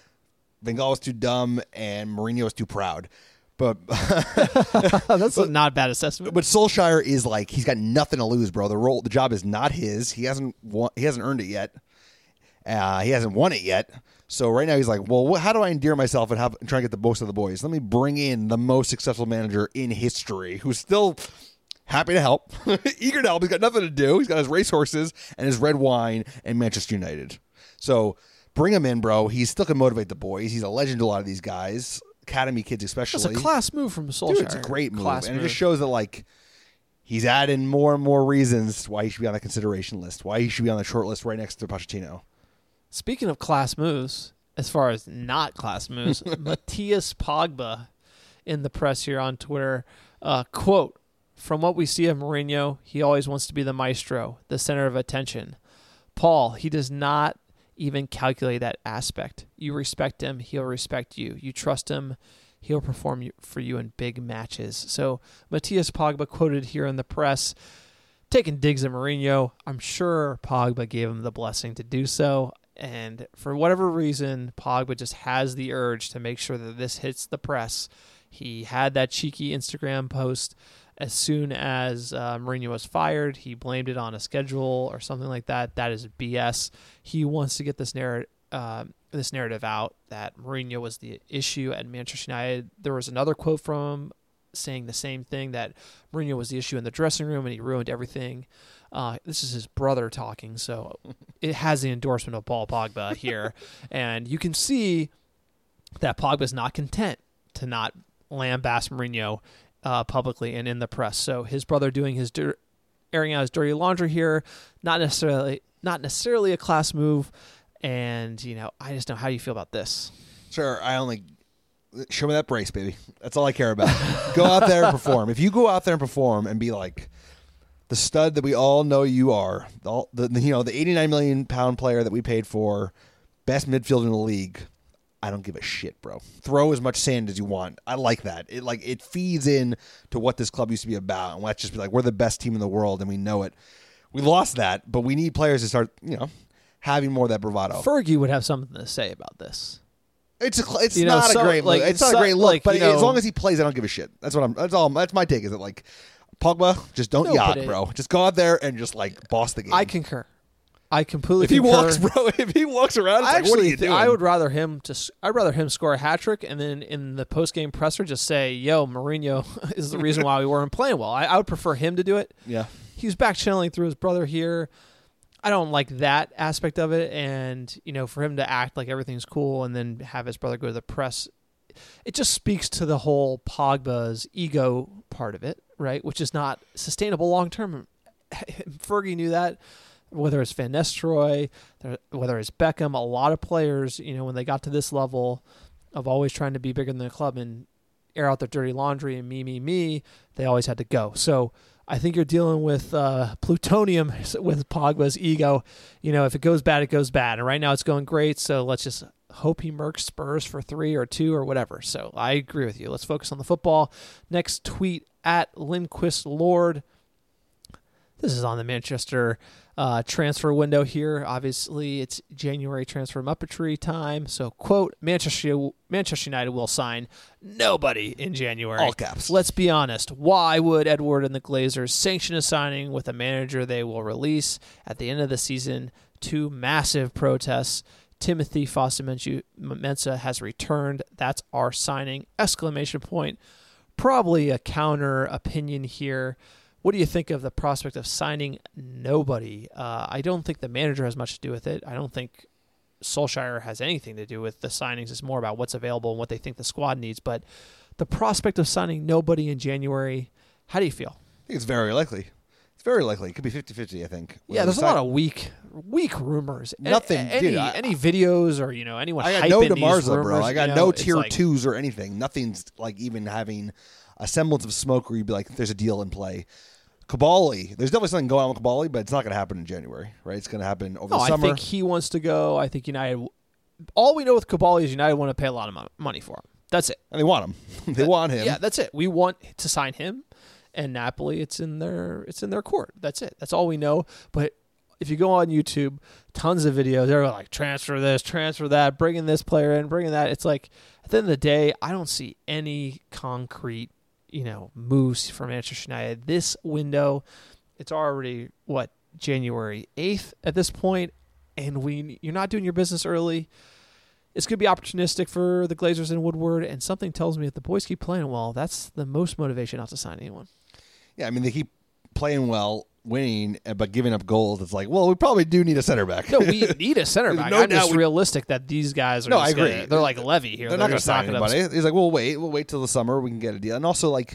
Van Gaal was too dumb, and Mourinho was too proud. But That's a not a bad assessment. but Solskjaer is like he's got nothing to lose, bro. The role, the job is not his. He hasn't won, he hasn't earned it yet. Uh, he hasn't won it yet. So right now he's like, well, what, how do I endear myself and, have, and try to get the most of the boys? Let me bring in the most successful manager in history, who's still happy to help, eager to help. He's got nothing to do. He's got his racehorses and his red wine and Manchester United. So bring him in, bro. He still can motivate the boys. He's a legend to a lot of these guys. academy kids especially. It's a class move from Solskjaer. Dude, it's a great move. Class and move. it just shows that, like, he's adding more and more reasons why he should be on the consideration list, why he should be on the short list right next to Pochettino. Speaking of class moves, as far as not class moves, Matthias Pogba in the press here on Twitter, uh, quote, "From what we see of Mourinho, he always wants to be the maestro, the center of attention. Paul, he does not even calculate that aspect. You respect him, he'll respect you. You trust him, he'll perform for you in big matches." So Matthias Pogba quoted here in the press, taking digs at Mourinho. I'm sure Pogba gave him the blessing to do so. And for whatever reason, Pogba just has the urge to make sure that this hits the press. He had that cheeky Instagram post as soon as uh, Mourinho was fired. He blamed it on a schedule or something like that. That is B S. He wants to get this narrative, uh, this narrative out that Mourinho was the issue at Manchester United. There was another quote from him saying the same thing, that Mourinho was the issue in the dressing room and he ruined everything. Uh, this is his brother talking, so it has the endorsement of Paul Pogba here. And you can see that Pogba's not content to not lambast Mourinho uh, publicly and in the press. So his brother doing his dir- airing out his dirty laundry here, not necessarily not necessarily a class move. And, you know, I just know, how do you feel about this? Sure, I only... Show me that brace, baby. That's all I care about. Go out there and perform. If you go out there and perform and be like the stud that we all know you are, the, the you know the eighty-nine million pound player that we paid for, best midfielder in the league, I don't give a shit, bro. Throw as much sand as you want. I like that. It like it feeds in to what this club used to be about. And let's just be like, we're the best team in the world, and we know it. We lost that, but we need players to start, you know, having more of that bravado. Fergie would have something to say about this. It's a, it's you know, not so, a great like, look. It's not so, a great look, like, but you know, as long as he plays, I don't give a shit. That's what I'm. That's all. That's my take. Is that like Pogba, just don't No, yacht, but it- bro. Just go out there and just like boss the game. I concur. I completely if he concur. walks, bro. If he walks around, it's I like, what are actually you thi- doing? I would rather him to. I'd rather him score a hat trick and then in the post game presser just say, "Yo, Mourinho is the reason why we weren't playing well." I, I would prefer him to do it. Yeah. He was back channeling through his brother here. I don't like that aspect of it, and you know, for him to act like everything's cool and then have his brother go to the press, it just speaks to the whole Pogba's ego part of it, right? Which is not sustainable long term. Fergie knew that. Whether it's Van Nistelrooy, whether it's Beckham, a lot of players, you know, when they got to this level of always trying to be bigger than the club and air out their dirty laundry and me, me, me, they always had to go. So I think you're dealing with uh, plutonium with Pogba's ego. You know, if it goes bad, it goes bad. And right now it's going great, so let's just hope he murks Spurs for three or two or whatever. So I agree with you. Let's focus on the football. Next tweet at Lindquist Lord. This is on the Manchester uh, transfer window here. Obviously, it's January transfer muppetry time. So, quote, Manchester Manchester United will sign nobody in January. All caps. Let's be honest. Why would Edward and the Glazers sanction a signing with a manager they will release at the end of the season to massive protests? Timothy Fosu-Mensah has returned. That's our signing. Exclamation point. Probably a counter opinion here. What do you think of the prospect of signing nobody? Uh, I don't think the manager has much to do with it. I don't think Solskjaer has anything to do with the signings. It's more about what's available and what they think the squad needs. But the prospect of signing nobody in January, how do you feel? I think it's very likely. It's very likely. It could be fifty-fifty, I think. Yeah, there's a lot of weak weak rumors. Nothing, any, dude, I- any videos or, you know, anyone I got hyping no these DeMarza, rumors, bro. I got you know, no it's tier like- twos or anything. Nothing's like even having a semblance of smoke where you'd be like, there's a deal in play. Kabali, there's definitely something going on with Kabali, but it's not going to happen in January, right? It's going to happen over No, the I summer. think he wants to go. I think United. All we know with Kabali is United want to pay a lot of mo- money for him. That's it. And they want him. they want him. Yeah, that's it. We want to sign him, and Napoli. It's in their. It's in their court. That's it. That's all we know. But if you go on YouTube, tons of videos. They're like transfer this, transfer that, bringing this player in, bringing that. It's like at the end of the day, I don't see any concrete, you know, moves from Manchester United this window. It's already what January eighth at this point, and we you're not doing your business early. It's going to be opportunistic for the Glazers and Woodward, and something tells me if the boys keep playing well, that's the most motivation not to sign anyone. Yeah, I mean, they keep playing well. winning but giving up goals, it's like, well, we probably do need a center back. No, we need a center back. No I'm just doubt we- realistic that these guys are. No, just I agree. Gonna, they're like Levy here. They're, not going to just sign not gonna- anybody. He's like, we'll wait. We'll wait till the summer. We can get a deal. And also, like,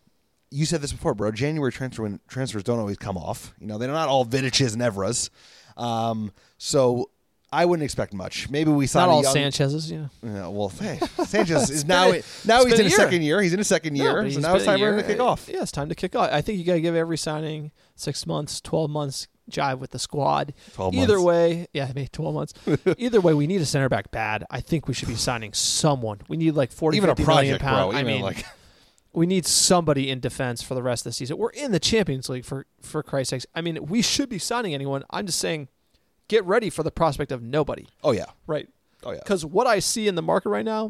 you said this before, bro. January transfer transfers don't always come off. You know, they're not all Vidiches and Evras. Um, so I wouldn't expect much. Maybe we sign Not a all young, Sanchez's, yeah. Yeah, well, hey, Sanchez is been now a- now it's he's been in a his year. second year. He's in his second No, year, but so he's now it's been a time for him year. to kick off. Yeah, it's time to kick off. I think you got to give every signing six months, twelve months, jive with the squad. twelve Either months. way, yeah, maybe twelve months. Either way, we need a center back bad. I think we should be signing someone. We need like forty, Even a fifty million project, pounds. bro. I Even mean, like we need somebody in defense for the rest of the season. We're in the Champions League, for for Christ's sakes. I mean, we should be signing anyone. I'm just saying, get ready for the prospect of nobody. oh yeah, Right. oh yeah. Because what I see in the market right now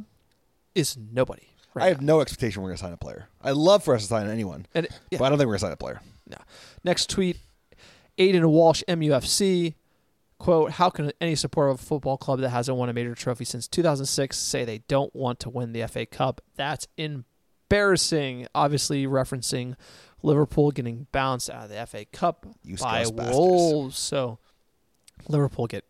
is nobody. Right I have now. no expectation we're going to sign a player. I love for us to sign anyone, And, yeah. but I don't think we're going to sign a player. No. Next tweet, Aiden Walsh, M U F C, quote, how can any supporter of a football club that hasn't won a major trophy since two thousand six say they don't want to win the F A Cup? That's embarrassing. Obviously referencing Liverpool getting bounced out of the F A Cup You by scuss bastards. Wolves. So Liverpool get,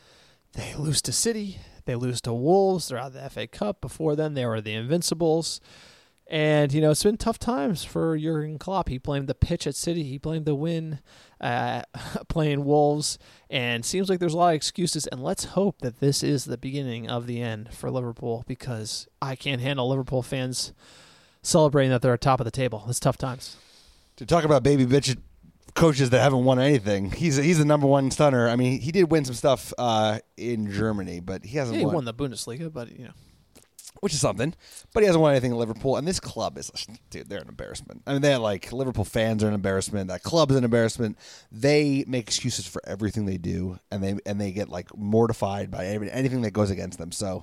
they lose to City. They lose to Wolves. They're out of the F A Cup. Before then, they were the Invincibles. And, you know, it's been tough times for Jurgen Klopp. He blamed the pitch at City. He blamed the win uh, playing Wolves. And seems like there's a lot of excuses. And let's hope that this is the beginning of the end for Liverpool, because I can't handle Liverpool fans celebrating that they're at top of the table. It's tough times. To talk about baby bitch coaches that haven't won anything, he's he's the number one stunner. I mean, he did win some stuff uh, in Germany, but he hasn't Yeah, he won, won the Bundesliga, but, you know. which is something. But he hasn't won anything at Liverpool, and this club is, dude, they're an embarrassment. I mean, they're like, Liverpool fans are an embarrassment. That club is an embarrassment. They make excuses for everything they do, and they and they get like mortified by any- anything that goes against them. So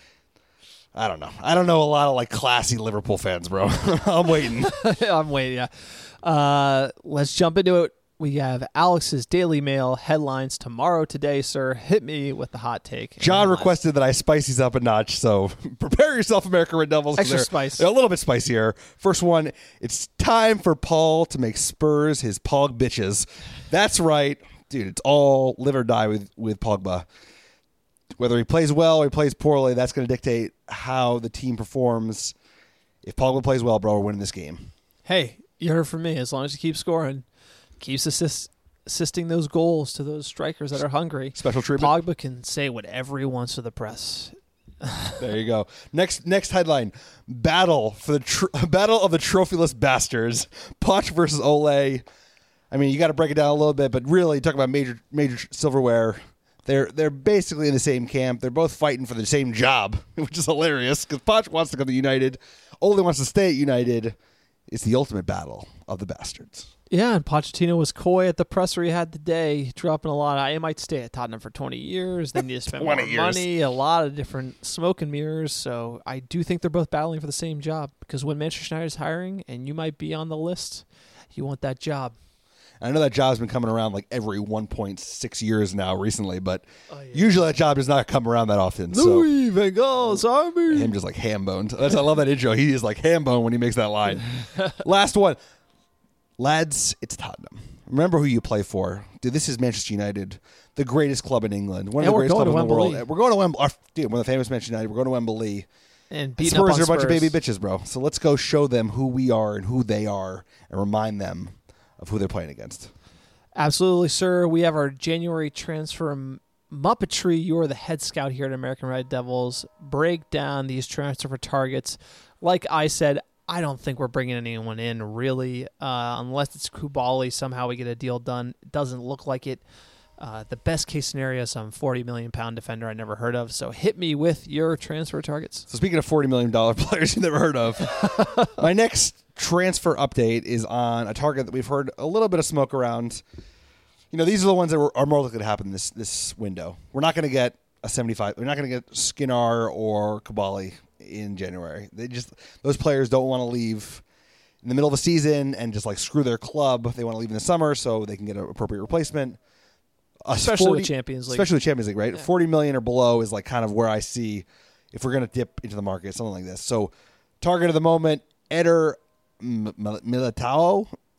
I don't know. I don't know a lot of like classy Liverpool fans, bro. I'm waiting. I'm waiting, yeah. Uh, let's jump into it. We have Alex's Daily Mail headlines tomorrow today, sir. Hit me with the hot take. John Headlines. requested that I spice these up a notch, so prepare yourself, America Red Devils. 'cause Extra they're- spice. They're a little bit spicier. First one, it's time for Paul to make Spurs his Pog bitches. That's right. Dude, it's all live or die with, with Pogba. Whether he plays well or he plays poorly, that's going to dictate how the team performs. If Pogba plays well, bro, we're winning this game. Hey, you heard from me. As long as you keep scoring, keeps assist, assisting those goals to those strikers that are hungry. Special treatment. Pogba can say whatever he wants to the press. There you go. Next next headline. Battle for the tr- Battle of the Trophyless Bastards. Poch versus Ole. I mean, you got to break it down a little bit, but really, talk about major major silverware. They're they're basically in the same camp. They're both fighting for the same job, which is hilarious because Poch wants to go to United. Ole wants to stay at United. It's the ultimate battle of the bastards. Yeah, and Pochettino was coy at the presser he had today, dropping a lot. I might stay at Tottenham for twenty years. They need to spend more twenty years. money, a lot of different smoke and mirrors. So I do think they're both battling for the same job, because when Manchester United is hiring and you might be on the list, you want that job. I know that job's been coming around like every one point six years now recently, but usually that job does not come around that often. So Louis Van Gaal's army. him just like ham boned. That's I love that intro. He is like ham boned when he makes that line. Last one. Lads, it's Tottenham. Remember who you play for. Dude, this is Manchester United, the greatest club in England. One of And the we're greatest going clubs to in the world. Wembley. We're going to Wembley. Our, dude, one of the famous Manchester United. We're going to Wembley. And beating Spurs up on are a bunch of Spurs. baby bitches, bro. So let's go show them who we are and who they are and remind them of who they're playing against. Absolutely, sir. We have our January transfer m- Muppetry. You are the head scout here at American Red Devils. Break down these transfer targets. Like I said, I don't think we're bringing anyone in, really, uh, unless it's Kubali. Somehow we get a deal done. It doesn't look like it. Uh, the best case scenario is some forty million pound defender I never heard of. So hit me with your transfer targets. So speaking of forty million dollars players you never heard of, my next transfer update is on a target that we've heard a little bit of smoke around. You know, these are the ones that were, are more likely to happen this this window. We're not going to get a seventy-five. We're not going to get Skinner or Kubali in January. They just those players don't want to leave in the middle of the season and just like screw their club. They want to leave in the summer so they can get an appropriate replacement. A Especially forty with Champions League. Especially with Champions League, right? Yeah. forty million or below is like kind of where I see if we're going to dip into the market, something like this. So target of the moment, Eder M- M- Militao.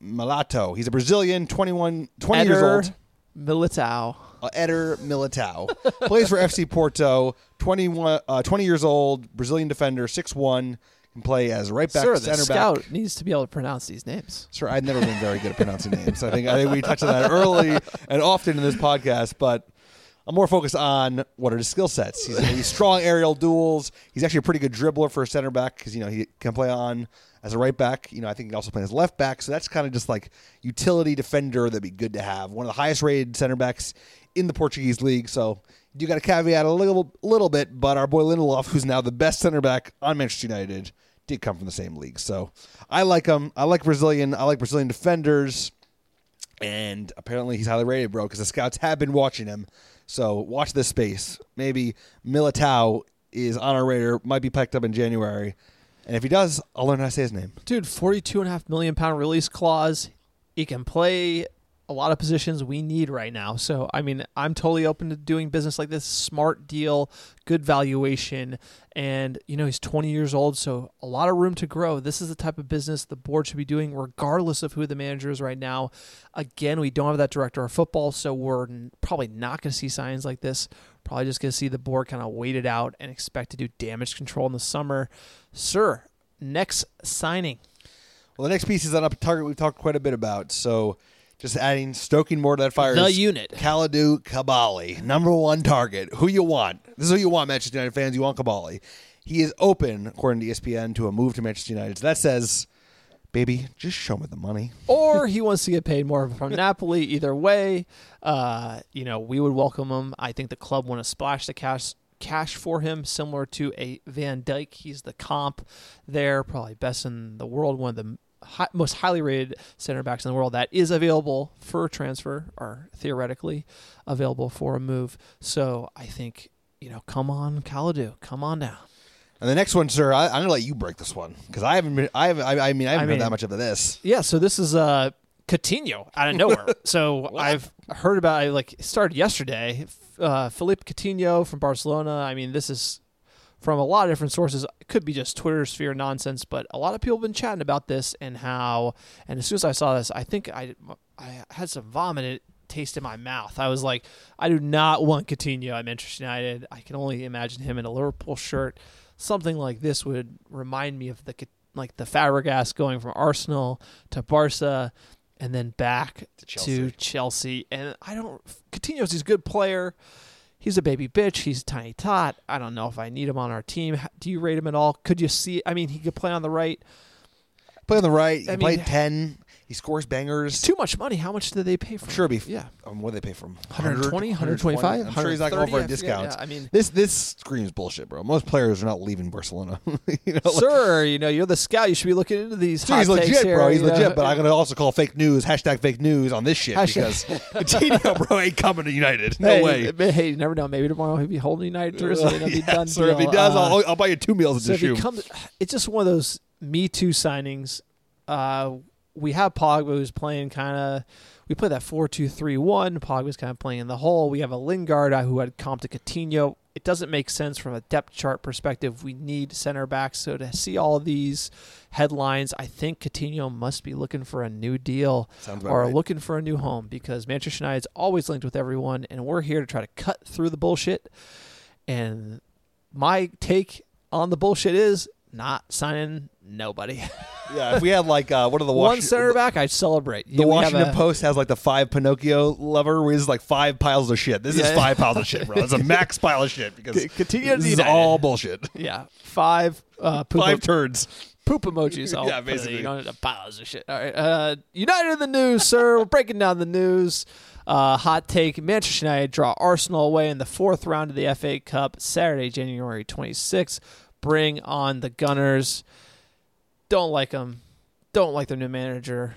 Militao. He's a Brazilian, twenty-one, twenty Eder years old. Militao. Uh, Eder Militao. Plays for F C Porto, twenty-one, uh, twenty years old, Brazilian defender, six one. Can play as right back, Sir, center the back. scout needs to be able to pronounce these names. Sir, I've never been very good at pronouncing names. I think I think we touched on that early and often in this podcast, but I'm more focused on what are his skill sets. He's, he's strong aerial duels. He's actually a pretty good dribbler for a center back because, you know, he can play on as a right back. You know, I think he can also play as left back. So that's kind of just like utility defender that'd be good to have. One of the highest rated center backs in the Portuguese league. So you got to caveat a little, little bit, but our boy Lindelof, who's now the best center back on Manchester United, did come from the same league. So I like him. I like Brazilian. I like Brazilian defenders. And apparently he's highly rated, bro, because the scouts have been watching him. So watch this space. Maybe Militao is on our radar, might be picked up in January. And if he does, I'll learn how to say his name. Dude, forty-two point five million pound release clause. He can play a lot of positions we need right now. So, I mean, I'm totally open to doing business like this. Smart deal, good valuation. And, you know, he's twenty years old, so a lot of room to grow. This is the type of business the board should be doing regardless of who the manager is right now. Again, we don't have that director of football, so we're probably not going to see signs like this. Probably just going to see the board kind of wait it out and expect to do damage control in the summer. Sir, next signing. Well, the next piece is on a target we've talked quite a bit about. So just adding, stoking more to that fire. The unit. Kalidou Koulibaly, number one target. Who you want? This is who you want, Manchester United fans. You want Koulibaly. He is open, according to E S P N, to a move to Manchester United. So that says, baby, just show me the money. Or he wants to get paid more from Napoli. Either way, uh, you know, we would welcome him. I think the club want to splash the cash cash for him, similar to a Van Dijk. He's the comp there, probably best in the world, one of the high, most highly rated center backs in the world that is available for transfer, or theoretically available for a move. So I think, you know, come on, Kalidou, come on down. And the next one, sir, I, I'm going to let you break this one because I haven't been. I haven't. I, I mean, I haven't I mean, heard that much of this. Yeah, so this is uh, Coutinho out of nowhere. So I've heard about it, like, it started yesterday. Uh, Philippe Coutinho from Barcelona. I mean, this is from a lot of different sources. It could be just Twitter sphere nonsense, but a lot of people have been chatting about this and how. And as soon as I saw this, I think I I had some vomit taste in my mouth. I was like, I do not want Coutinho at Manchester United. I can only imagine him in a Liverpool shirt. Something like this would remind me of the like the Fabregas going from Arsenal to Barca and then back to Chelsea. to Chelsea. And I don't Coutinho's he's a good player. He's a baby bitch. He's a tiny tot. I don't know if I need him on our team. Do you rate him at all? Could you see? I mean, he could play on the right. Play on the right. He I played mean, ten. He scores bangers. Too much money. How much did they pay for him? Sure, be yeah. Um, what did they pay for him? one twenty, one twenty-five I'm sure he's not going for a discount. Yeah, I mean, this this screams bullshit, bro. Most players are not leaving Barcelona. you know, sir, like, you know, you're the scout. You should be looking into these. Sure, hot he's legit, takes here, bro. He's know? legit. But I'm gonna also call fake news. Hashtag fake news on this shit Hashtag. because Coutinho, bro, ain't coming to United. No hey, way. Hey, hey, you never know. Maybe tomorrow he'll be holding United jersey and it'll be yeah, done. sir, deal. if he does, uh, I'll, I'll buy you two meals at so the if he shoe. comes, it's just one of those Me Too signings. Uh, we have Pogba who's playing kind of. We play that four two three one. Pogba's kind of playing in the hole. We have a Lingard who had comp to Coutinho. It doesn't make sense from a depth chart perspective. We need center backs. So to see all of these headlines, I think Coutinho must be looking for a new deal or right. looking for a new home because Manchester United's always linked with everyone, and we're here to try to cut through the bullshit. And my take on the bullshit is not signing nobody. Yeah, if we had like uh, what are the one Washington, center back, I'd celebrate. The You- we have Washington a- Post has like the five Pinocchio lever, where it's like five piles of shit. This Yeah. is five piles of shit, bro. It's a max pile of shit because C- Coutinho this is United. all bullshit. Yeah, five uh, poop, Five turds. poop emojis. I'll Yeah, put it. basically. You don't need piles of shit. All right, uh, United in the news, sir. We're breaking down the news. Uh, hot take: Manchester United draw Arsenal away in the fourth round of the F A Cup Saturday, January twenty-sixth. Bring on the Gunners. Don't like them. Don't like their new manager.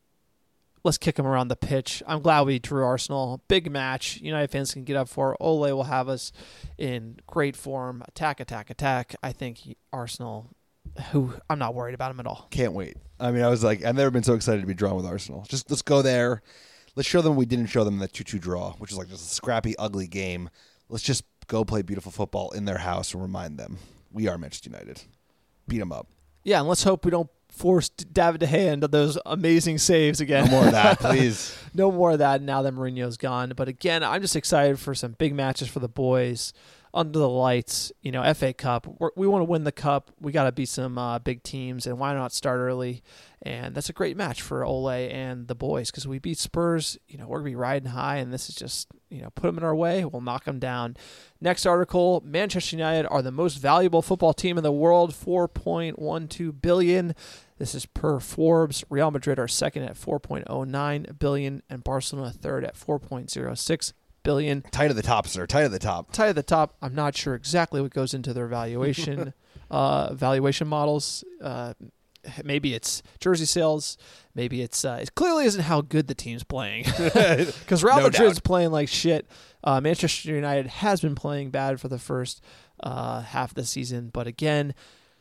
Let's kick them around the pitch. I'm glad we drew Arsenal. Big match. United fans can get up for. Ole will have us in great form. Attack, attack, attack. I think he, Arsenal, who I'm not worried about him at all. Can't wait. I mean, I was like, I've never been so excited to be drawn with Arsenal. Just let's go there. Let's show them we didn't show them in that two two draw, which is like just a scrappy, ugly game. Let's just go play beautiful football in their house and remind them we are Manchester United. Beat them up. Yeah, and let's hope we don't forced David De Gea into those amazing saves again. No more of that, please. No more of that now that Mourinho's gone. But again, I'm just excited for some big matches for the boys under the lights. You know, F A Cup. We're, we want to win the cup. We got to beat some uh, big teams, and why not start early? And that's a great match for Ole and the boys because we beat Spurs. You know, we're going to be riding high, and this is just, you know, put them in our way. We'll knock them down. Next article, Manchester United are the most valuable football team in the world, four point one two billion dollars. This is per Forbes. Real Madrid are second at four point oh nine billion dollars, and Barcelona third at four point oh six billion dollars. Tight at the top, sir. Tight at the top. Tight at the top. I'm not sure exactly what goes into their valuation uh, valuation models. Uh, maybe it's jersey sales. Maybe it's uh, it clearly isn't how good the team's playing because Real No Madrid's doubt. playing like shit. Uh, Manchester United has been playing bad for the first uh, half of the season, but again,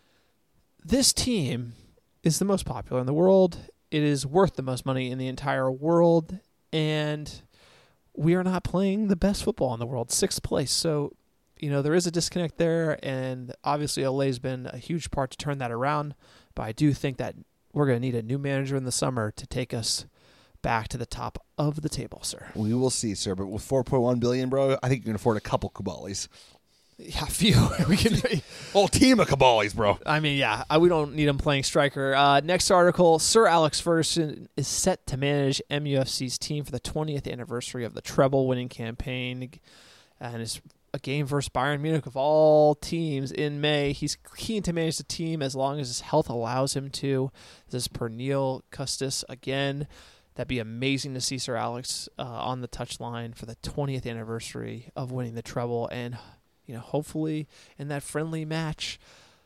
this team is the most popular in the world. It is worth the most money in the entire world, and we are not playing the best football in the world, sixth place. So, you know, there is a disconnect there, and obviously Ole's been a huge part to turn that around, but I do think that we're going to need a new manager in the summer to take us back to the top of the table, sir. We will see, sir. But with four point one billion dollars, bro, I think you can afford a couple Kubalis. Yeah, few. We can. Whole team of Kubalis, bro. I mean, yeah, I, we don't need him playing striker. Uh, next article, Sir Alex Ferguson is set to manage M U F C's team for the twentieth anniversary of the treble-winning campaign, and it's a game versus Bayern Munich of all teams in May. He's keen to manage the team as long as his health allows him to. This is per Neil Custis again. That'd be amazing to see Sir Alex uh, on the touchline for the twentieth anniversary of winning the treble, and you know, hopefully in that friendly match,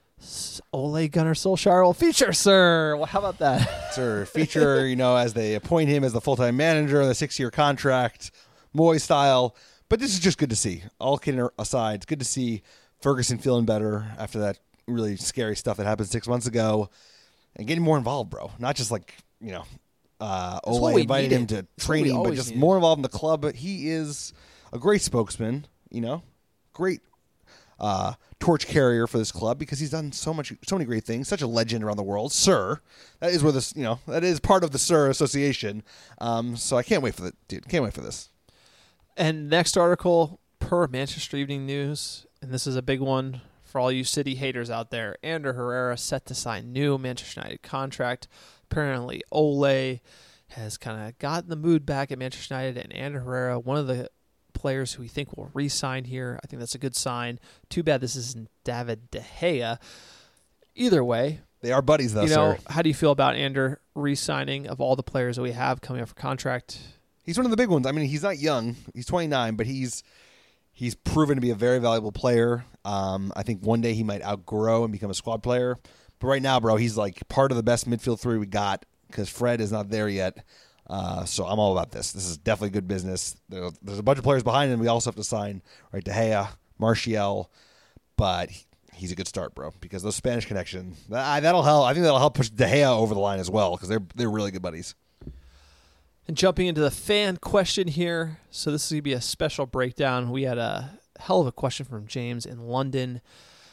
Ole Gunnar Solskjaer will feature, sir. Well, how about that? Sir, feature, you know, as they appoint him as the full-time manager on the six-year contract, Moy style. But this is just good to see. All kidding aside, it's good to see Ferguson feeling better after that really scary stuff that happened six months ago and getting more involved, bro. Not just like, you know, uh, Ole invited him to training, but just more involved in the club. But he is a great spokesman, you know, great Uh, torch carrier for this club because he's done so much, so many great things. Such a legend around the world, Sir. That is where this, you know, that is part of the Sir Association. Um, so I can't wait for the dude. Can't wait for this. And next article, per Manchester Evening News, and this is a big one for all you City haters out there. Ander Herrera set to sign new Manchester United contract. Apparently, Ole has kind of gotten the mood back at Manchester United, and Ander Herrera, one of the players who we think will re-sign here. I think that's a good sign. Too bad this isn't David De Gea. Either way, they are buddies, though, you know, sir. How do you feel about Ander re-signing of all the players that we have coming up for contract? He's one of the big ones. I mean, he's not young. He's twenty-nine, but he's he's proven to be a very valuable player. Um, I think one day he might outgrow and become a squad player. But right now, bro, he's like part of the best midfield three we got because Fred is not there yet. Uh, so I'm all about this. This is definitely good business. There, there's a bunch of players behind him. We also have to sign right De Gea, Martial, but he, he's a good start, bro. Because those Spanish connection, that, that'll help. I think that'll help push De Gea over the line as well because they're they're really good buddies. And jumping into the fan question here, so this is gonna be a special breakdown. We had a hell of a question from James in London.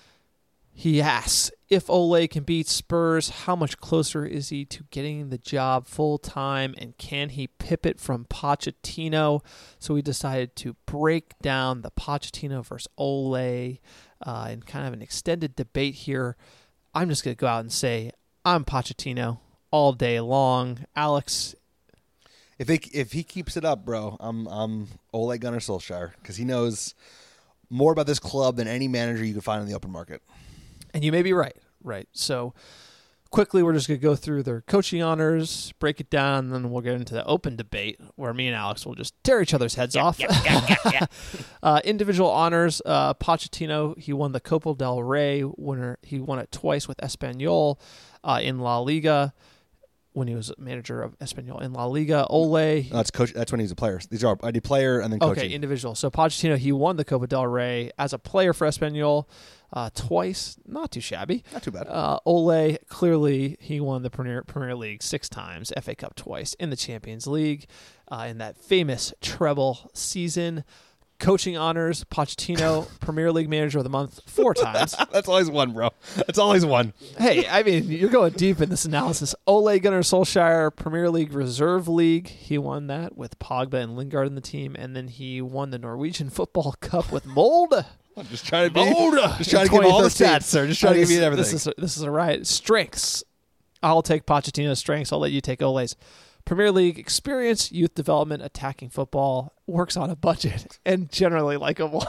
He asks, if Ole can beat Spurs, how much closer is he to getting the job full-time, and can he pip it from Pochettino? So we decided to break down the Pochettino versus Ole uh, in kind of an extended debate here. I'm just going to go out and say I'm Pochettino all day long. Alex? If they, if he keeps it up, bro, I'm, I'm Ole Gunnar Solskjaer because he knows more about this club than any manager you could find in the open market. And you may be right, right. So quickly, we're just going to go through their coaching honors, break it down, and then we'll get into the open debate where me and Alex will just tear each other's heads Yeah, off. yeah, yeah, yeah, yeah. uh, individual honors, uh, Pochettino, he won the Copa del Rey winner. He won it twice with Espanyol uh, in La Liga when he was manager of Espanyol in La Liga. Ole. No, that's coach. That's when he was a player. These are I did player and then coaching. Okay, individual. So Pochettino, he won the Copa del Rey as a player for Espanyol uh, twice. Not too shabby. Not too bad. Uh, Ole, clearly, he won the Premier, Premier League six times, F A Cup twice, in the Champions League, uh, in that famous treble season. coaching honors, Pochettino, Premier League Manager of the Month four times. That's always one, bro. That's always one. Hey, I mean, you're going deep in this analysis. Ole Gunnar Solskjaer, Premier League Reserve League. He won that with Pogba and Lingard in the team, and then he won the Norwegian Football Cup with Molde. I'm just trying to be, Molde. just trying to give all the stats, sir. Just trying to give you everything. This is a, this is a riot. Strengths. I'll take Pochettino's strengths. I'll let you take Ole's. Premier League experience, youth development, attacking football, works on a budget, and generally likable.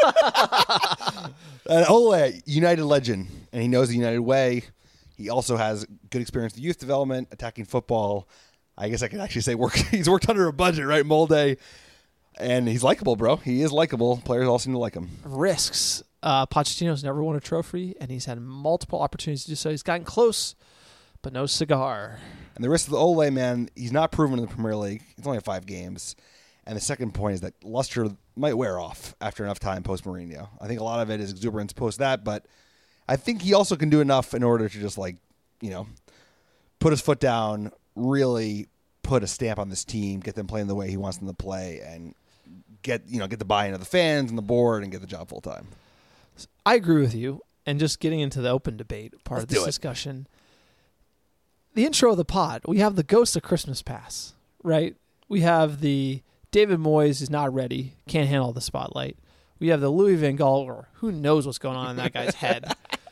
And Ole, United legend, and he knows the United way. He also has good experience with youth development, attacking football. I guess I could actually say work. He's worked under a budget, right, Molde? And he's likable, bro. He is likable. Players all seem to like him. Risks. Uh, Pochettino's never won a trophy, and he's had multiple opportunities to do so. He's gotten close, but no cigar. And the risk of the Ole, man, he's not proven in the Premier League. He's only had five games. And the second point is that luster might wear off after enough time post Mourinho. I think a lot of it is exuberance post that, but I think he also can do enough in order to just, like, you know, put his foot down, really put a stamp on this team, get them playing the way he wants them to play, and get, you know, get the buy-in of the fans and the board and get the job full time. I agree with you. And just getting into the open debate part Let's of this do it. discussion. The intro of the pod, we have the Ghost of Christmas Pass, right? We have the David Moyes is not ready, can't handle the spotlight. We have the Louis Van Gaal, or who knows what's going on in that guy's head.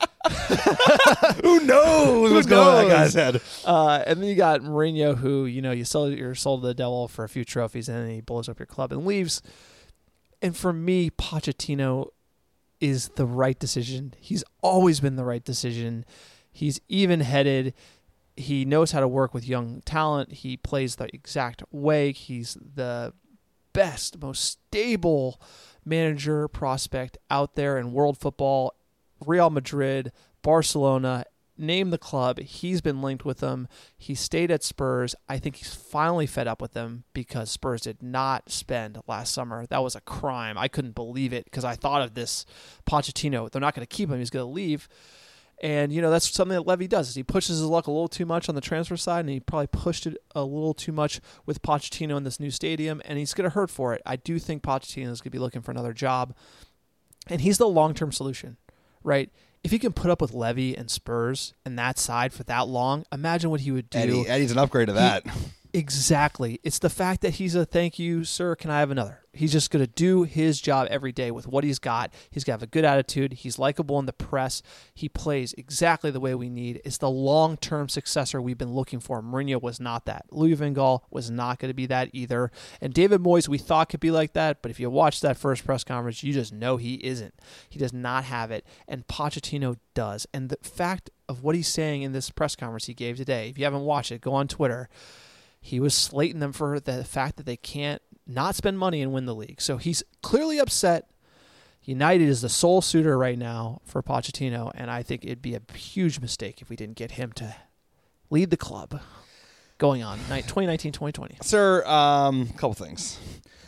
Who knows what's going on in that guy's head? Uh, and then you got Mourinho, who, you know, you sell your soul to the devil for a few trophies, and then he blows up your club and leaves. And for me, Pochettino is the right decision. He's always been the right decision. He's even-headed. He knows how to work with young talent. He plays the exact way. He's the best, most stable manager prospect out there in world football. Real Madrid, Barcelona, name the club. He's been linked with them. He stayed at Spurs. I think he's finally fed up with them because Spurs did not spend last summer. That was a crime. I couldn't believe it because I thought of this Pochettino. They're not going to keep him. He's going to leave. And, you know, that's something that Levy does. Is he pushes his luck a little too much on the transfer side, and he probably pushed it a little too much with Pochettino in this new stadium, and he's going to hurt for it. I do think Pochettino is going to be looking for another job, and he's the long-term solution, right? If he can put up with Levy and Spurs and that side for that long, imagine what he would do. Eddie, Eddie's an upgrade to that. He, exactly. It's the fact that he's a thank you, sir, can I have another? He's just going to do his job every day with what he's got. He's got a good attitude. He's likable in the press. He plays exactly the way we need. It's the long-term successor we've been looking for. Mourinho was not that. Louis Van Gaal was not going to be that either. And David Moyes, we thought could be like that, but if you watch that first press conference, you just know he isn't. He does not have it, and Pochettino does. And the fact of what he's saying in this press conference he gave today, if you haven't watched it, go on Twitter. He was slating them for the fact that they can't not spend money and win the league. So he's clearly upset. United is the sole suitor right now for Pochettino, and I think it'd be a huge mistake if we didn't get him to lead the club going on twenty nineteen twenty twenty. Sir, um, a couple things.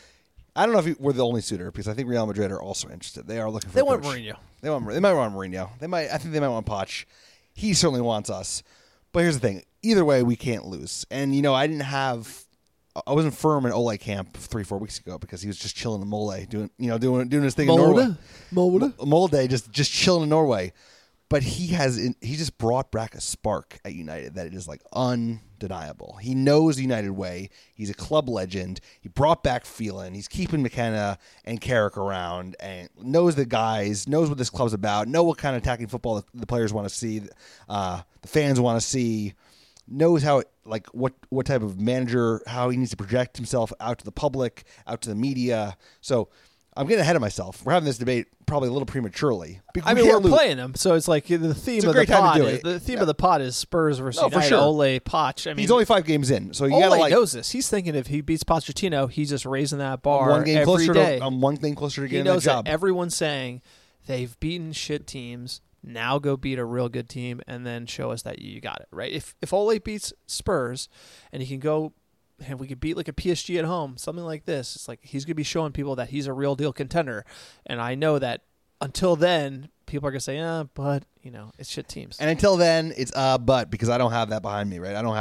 I don't know if we're the only suitor because I think Real Madrid are also interested. They are looking for They a want coach. Mourinho. They want. They might want Mourinho. They might. I think they might want Poch. He certainly wants us. But here's the thing. Either way, we can't lose. And, you know, I didn't have – I wasn't firm in Ole camp three, four weeks ago because he was just chilling in Molde, doing, you know, doing doing his thing Molde? in Norway. Molde? Molde, just, just chilling in Norway. But he has – he just brought back a spark at United that is, like, undeniable. He knows the United way. He's a club legend. He brought back Phelan. He's keeping McKenna and Carrick around and knows the guys, knows what this club's about, know what kind of attacking football the, the players want to see, uh, the fans want to see, knows how it, like what, what type of manager, how he needs to project himself out to the public, out to the media. So I'm getting ahead of myself. We're having this debate probably a little prematurely. We I mean, we're can't lose. playing them, so it's like the theme It's a of the great time to pod. do Is, it. the theme Yeah. of the pod is Spurs versus No, for United. sure. Ole, Poch. I mean, He's only five games in, so you Ole gotta like knows this. He's thinking if he beats Pochettino, he's just raising that bar one game every closer day. to um, one thing closer to He getting that knows job. that everyone's saying they've beaten shit teams. Now go beat a real good team and then show us that you got it, right? If if Ole beats Spurs and he can go and we could beat like a P S G at home, something like this, it's like he's going to be showing people that he's a real deal contender. And I know that until then, people are going to say, yeah, but, you know, it's shit teams. And until then, it's uh, but because I don't have that behind me, right? I don't have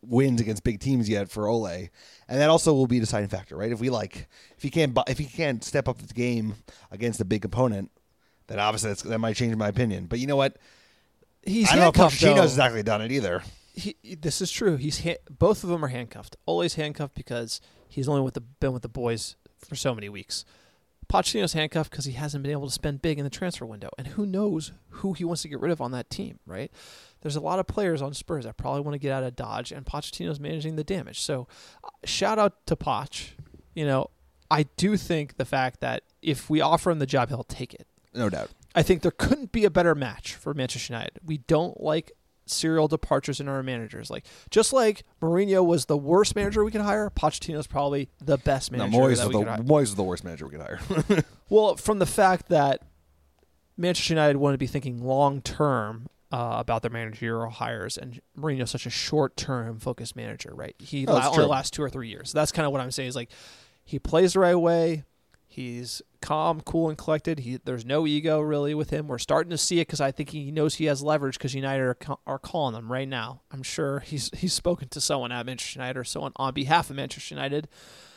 wins against big teams yet for Ole, and that also will be a deciding factor, right? If we like, if he can't, if he can't step up the game against a big opponent, then obviously that's, that might change my opinion. But you know what? He's I don't know if handcuffed, Pochettino's though. exactly done it either. He, this is true. He's ha- both of them are handcuffed. Ole's handcuffed because he's only with the, been with the boys for so many weeks. Pochettino's handcuffed because he hasn't been able to spend big in the transfer window, and who knows who he wants to get rid of on that team, right? There's a lot of players on Spurs that probably want to get out of Dodge, and Pochettino's managing the damage. So, uh, shout out to Poch. You know, I do think the fact that if we offer him the job, he'll take it. No doubt. I think there couldn't be a better match for Manchester United. We don't like serial departures in our managers. Like just like Mourinho was the worst manager we could hire, Pochettino's probably the best manager no, Moyes that we was could the, hire. Moyes was the worst manager we could hire. Well, from the fact that Manchester United wanted to be thinking long term uh, about their managerial hires, and Mourinho's such a short term focused manager, right? He Oh, la- that's only true. lasts two or three years. So that's kind of what I'm saying. Is like he plays the right way. He's calm, cool, and collected. He, there's no ego really with him. We're starting to see it because I think he knows he has leverage because United are, ca- are calling him right now. I'm sure he's he's spoken to someone at Manchester United or someone on behalf of Manchester United,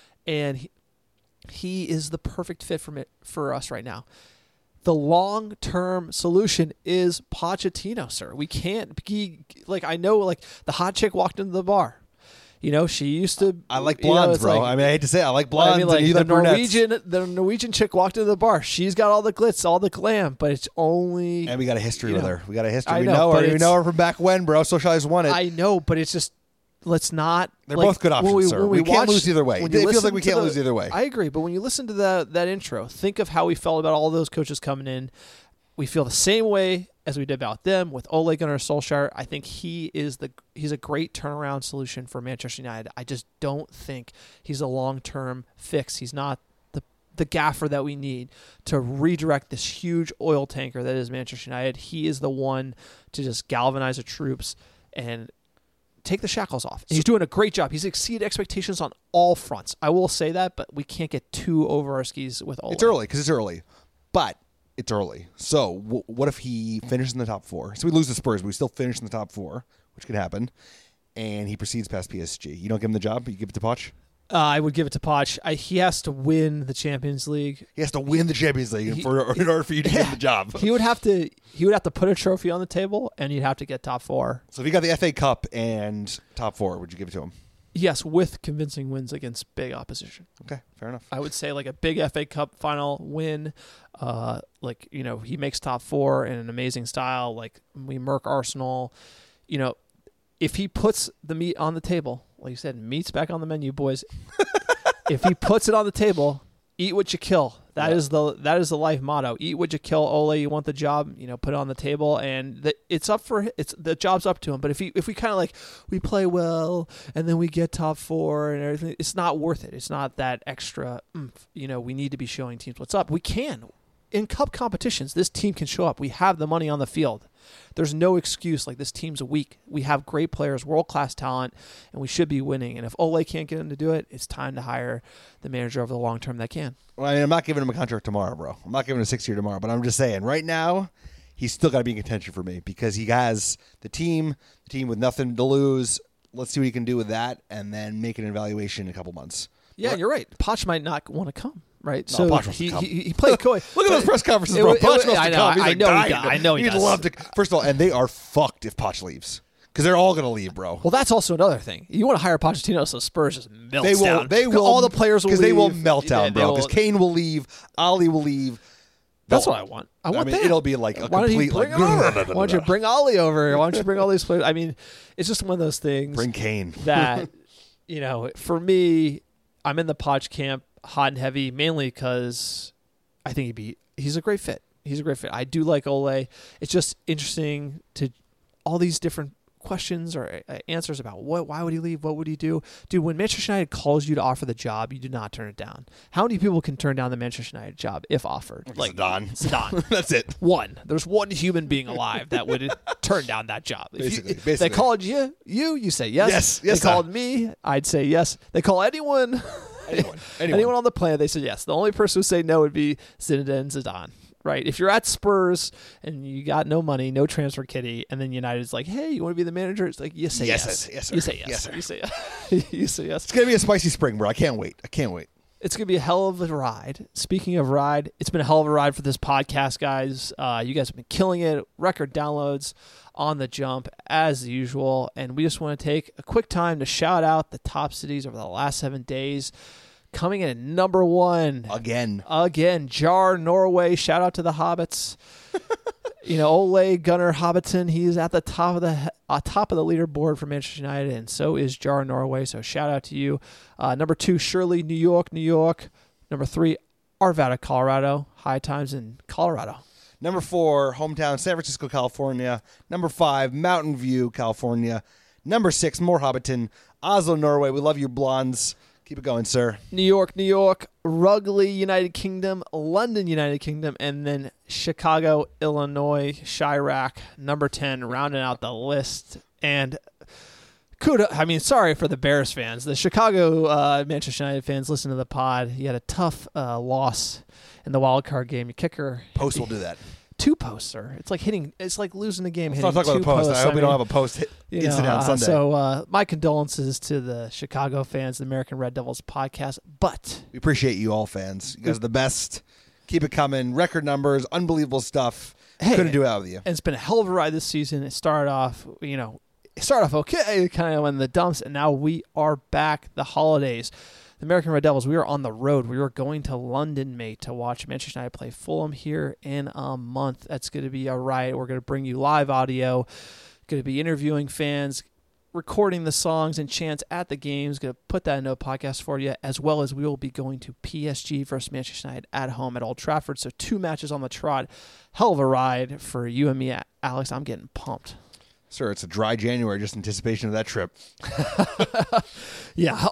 and he, he is the perfect fit for me, for us right now. The long-term solution is Pochettino, sir. We can't be like I know like the hot chick walked into the bar. You know, she used to. I like you know, blondes, it's bro. like- I mean, I hate to say it, I like blondes. I mean, like and you the like brunettes. Norwegian, the Norwegian chick walked into the bar. She's got all the glitz, all the glam, but it's only. And we got a history you with know, her. We got a history. I we know, know, but her. We it's- know her from back when, bro. Socialize won it. I know, but it's just let's not. They're like, both good options, when we, sir. when We can't watch- lose either way. when It you feels listen like we to can't the- lose either way. I agree, but when you listen to that that intro, think of how we felt about all those coaches coming in. We feel the same way as we did about them with Ole Gunnar Solskjaer. I think he is the he's a great turnaround solution for Manchester United. I just don't think he's a long-term fix. He's not the the gaffer that we need to redirect this huge oil tanker that is Manchester United. He is the one to just galvanize the troops and take the shackles off. And he's doing a great job. He's exceeded expectations on all fronts. I will say that, but we can't get too over our skis with Ole. It's early because it's early, but it's early. So w- what if he finishes in the top four? So we lose the Spurs, but we still finish in the top four, which could happen. And he proceeds past P S G. You don't give him the job, but you give it to Poch. Uh, I would give it to Poch. I, he has to win the Champions League. He has to win the Champions League He- for, in order for you to give him the job. He would have to. He would have to put a trophy on the table, and you'd have to get top four. So if you got the F A Cup and top four, would you give it to him? Yes, with convincing wins against big opposition. Okay, fair enough. I would say like a big F A Cup final win. Uh, like you know, he makes top four in an amazing style. Like we murk Arsenal. You know, if he puts the meat on the table, like you said, meat's back on the menu, boys. If he puts it on the table, eat what you kill. That Yeah. is the that is the life motto. Eat what you kill. Ole, you want the job, you know, put it on the table, and the, it's up for it's the job's up to him. But if he if we kind of like we play well and then we get top four and everything, it's not worth it. It's not that extra. Oomph. You know, we need to be showing teams what's up. We can. In cup competitions, this team can show up. We have the money on the field. There's no excuse like this team's weak. We have great players, world-class talent, and we should be winning. And if Ole can't get him to do it, it's time to hire the manager over the long term that can. Well, I mean, I'm not giving him a contract tomorrow, bro. I'm not giving him a six-year tomorrow, but I'm just saying, right now, he's still got to be in contention for me because he has the team, the team with nothing to lose. Let's see what he can do with that, and then make an evaluation in a couple months. Yeah, Right. you're right. Poch might not want to come, right? No, so Poch wants to he, come. he he played coy. Look at those press conferences, It bro. wa- it Poch wa- wants to I know, come. He's I like know he dying. does. I know he He'd does. love to. First of all, and they are fucked if Poch leaves because they're all going to leave, bro. Well, that's also another thing. You want to hire Pochettino so Spurs just melts They will. down. They will. All the players will because they will leave. melt Yeah, down, they bro. will- Because Kane will leave. Ali will leave. That's They'll- what I want. I want I mean, that. it'll be like a Why don't you complete bring like. him over? Why don't you bring Ollie over? Why don't you bring all these players? I mean, it's just one of those things Bring Kane. that, you know, for me, I'm in the Poch camp, hot and heavy, mainly because I think he'd be he's a great fit. He's a great fit. I do like Ole. It's just interesting to all these different questions or uh, answers about what, why would he leave? What would he do? Dude, when Manchester United calls you to offer the job, you do not turn it down. How many people can turn down the Manchester United job if offered? Like Zidane. Zidane. That's it. One. There's one human being alive that would turn down that job. If you- Basically, if basically. They called you, you, you say yes. Yes, yes, They sir. called me, I'd say yes. They call anyone, Anyone. anyone on the planet, they said yes. The only person who say no would be Zinedine Zidane, right? If you're at Spurs and you got no money, no transfer kitty, and then United's like, hey, you want to be the manager? It's like, you say Yes, yes. sir. Yes, sir. You say yes. Yes, sir. You say yes. You say yes. It's going to be a spicy spring, bro. I can't wait. I can't wait. It's going to be a hell of a ride. Speaking of ride, it's been a hell of a ride for this podcast, guys. Uh, you guys have been killing it. Record downloads on the jump, as usual. And we just want to take a quick time to shout out the top cities over the last seven days. Coming in at number one. Again. Again, Jar, Norway. Shout out to the Hobbits. You know, Ole Gunnar Hobbiton, he's at the top of the uh, top of the leaderboard for Manchester United, and so is Jar Norway. So shout out to you. Uh, number two, Shirley, New York, New York. Number three, Arvada, Colorado. High times in Colorado. Number four, hometown San Francisco, California. Number five, Mountain View, California. Number six, more Hobbiton, Oslo, Norway. We love you, blondes. Keep it going, sir. New York, New York, Rugley, United Kingdom, London, United Kingdom, and then Chicago, Illinois, Chirac, number ten, rounding out the list. And kudos, I mean, sorry for the Bears fans. The Chicago uh, Manchester United fans, listen to the pod. You had a tough uh, loss in the wild card game. Your kicker. Post will do that. Two posts, sir. It's like hitting. It's like losing a game. Let's hitting not talk about two the post. posts. I hope I we don't mean, have a post hit you incident know, on uh, Sunday. So uh, my condolences to the Chicago fans, the American Red Devils podcast. But we appreciate you all, fans. You guys are the best. Keep it coming. Record numbers, unbelievable stuff. Hey, Couldn't do it out with you. And it's been a hell of a ride this season. It started off, you know, it started off okay, kind of in the dumps, and now we are back. The holidays. The American Red Devils, we are on the road. We are going to London, mate, to watch Manchester United play Fulham here in a month. That's going to be a riot. We're going to bring you live audio, going to be interviewing fans, recording the songs and chants at the games, going to put that into a podcast for you, as well as we will be going to P S G versus Manchester United at home at Old Trafford. So two matches on the trot. Hell of a ride for you and me, Alex. I'm getting pumped. Sir, it's a dry January, just anticipation of that trip. Yeah.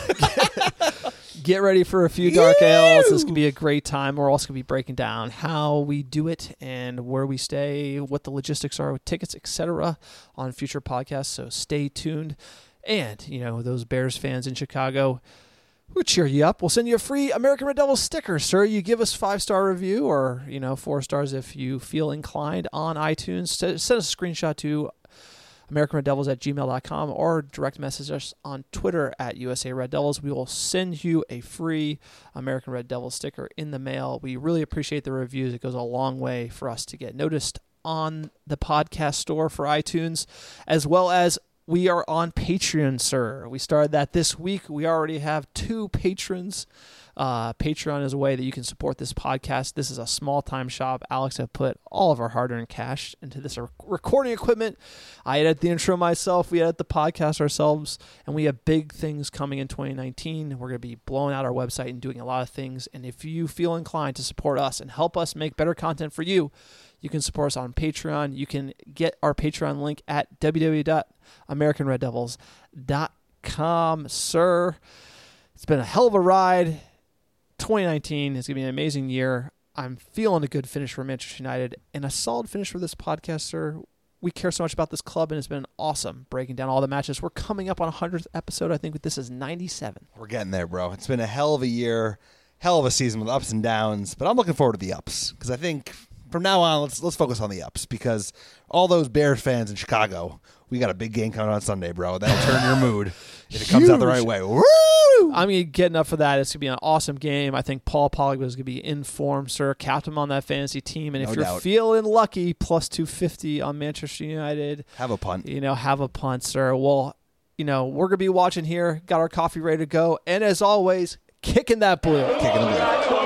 Get ready for a few dark ales. This could be a great time. We're also going to be breaking down how we do it and where we stay, what the logistics are with tickets, et cetera on future podcasts. So stay tuned. And, you know, those Bears fans in Chicago, we'll cheer you up. We'll send you a free American Red Devils sticker, sir. You give us five-star review or, you know, four stars if you feel inclined on iTunes. Send us a screenshot to American Red Devils at gmail dot com or direct message us on Twitter at U S A Red Devils. We will send you a free American Red Devils sticker in the mail. We really appreciate the reviews. It goes a long way for us to get noticed on the podcast store for iTunes, as well as we are on Patreon, sir. We started that this week. We already have two patrons. Uh, Patreon is a way that you can support this podcast. This is a small-time shop. Alex have put all of our hard-earned cash into this recording equipment. I edit the intro myself. We edit the podcast ourselves. And we have big things coming in twenty nineteen. We're going to be blowing out our website and doing a lot of things. And if you feel inclined to support us and help us make better content for you, you can support us on Patreon. You can get our Patreon link at w w w dot american red devils dot com, sir. It's been a hell of a ride. twenty nineteen is going to be an amazing year. I'm feeling a good finish for Manchester United and a solid finish for this podcast, sir. We care so much about this club, and it's been awesome breaking down all the matches. We're coming up on a hundredth episode. I think this is ninety-seven. We're getting there, bro. It's been a hell of a year, hell of a season with ups and downs, but I'm looking forward to the ups because I think from now on, let's let's focus on the ups because all those Bears fans in Chicago, we got a big game coming on Sunday, bro. That'll turn your mood if it comes out the right way. Woo! I'm getting up for that. It's going to be an awesome game. I think Paul Pogba is going to be in form, sir. Captain him on that fantasy team. And if No you're doubt. feeling lucky, plus two fifty on Manchester United. Have a punt. You know, have a punt, sir. Well, you know, we're going to be watching here. Got our coffee ready to go. And as always, kicking that blue. Kicking the blue.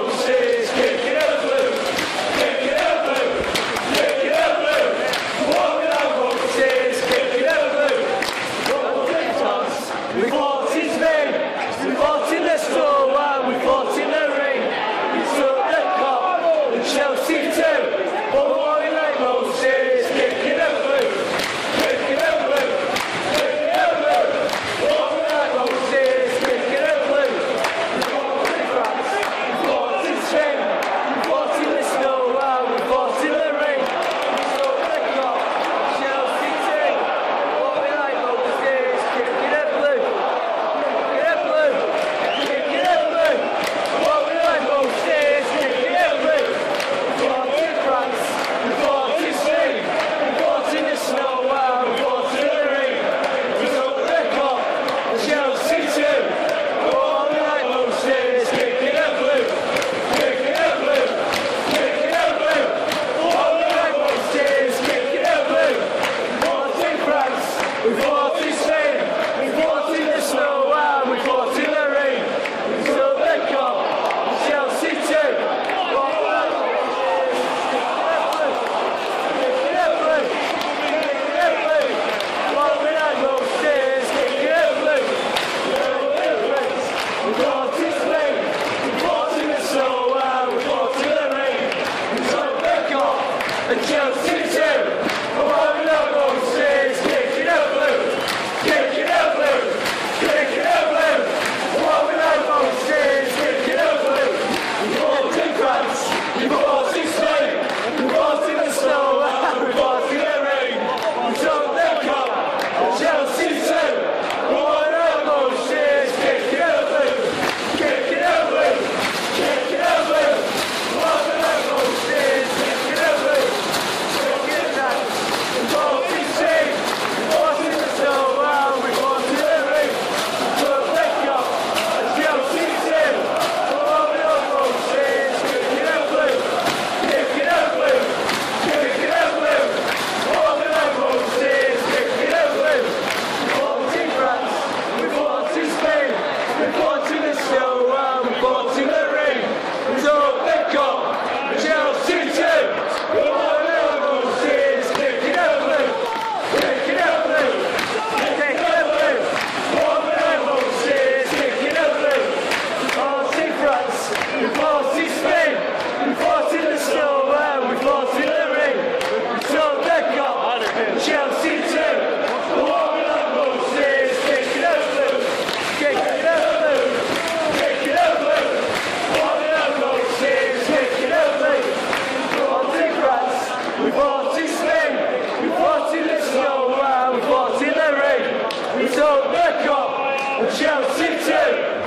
Beckham, Chelsea two.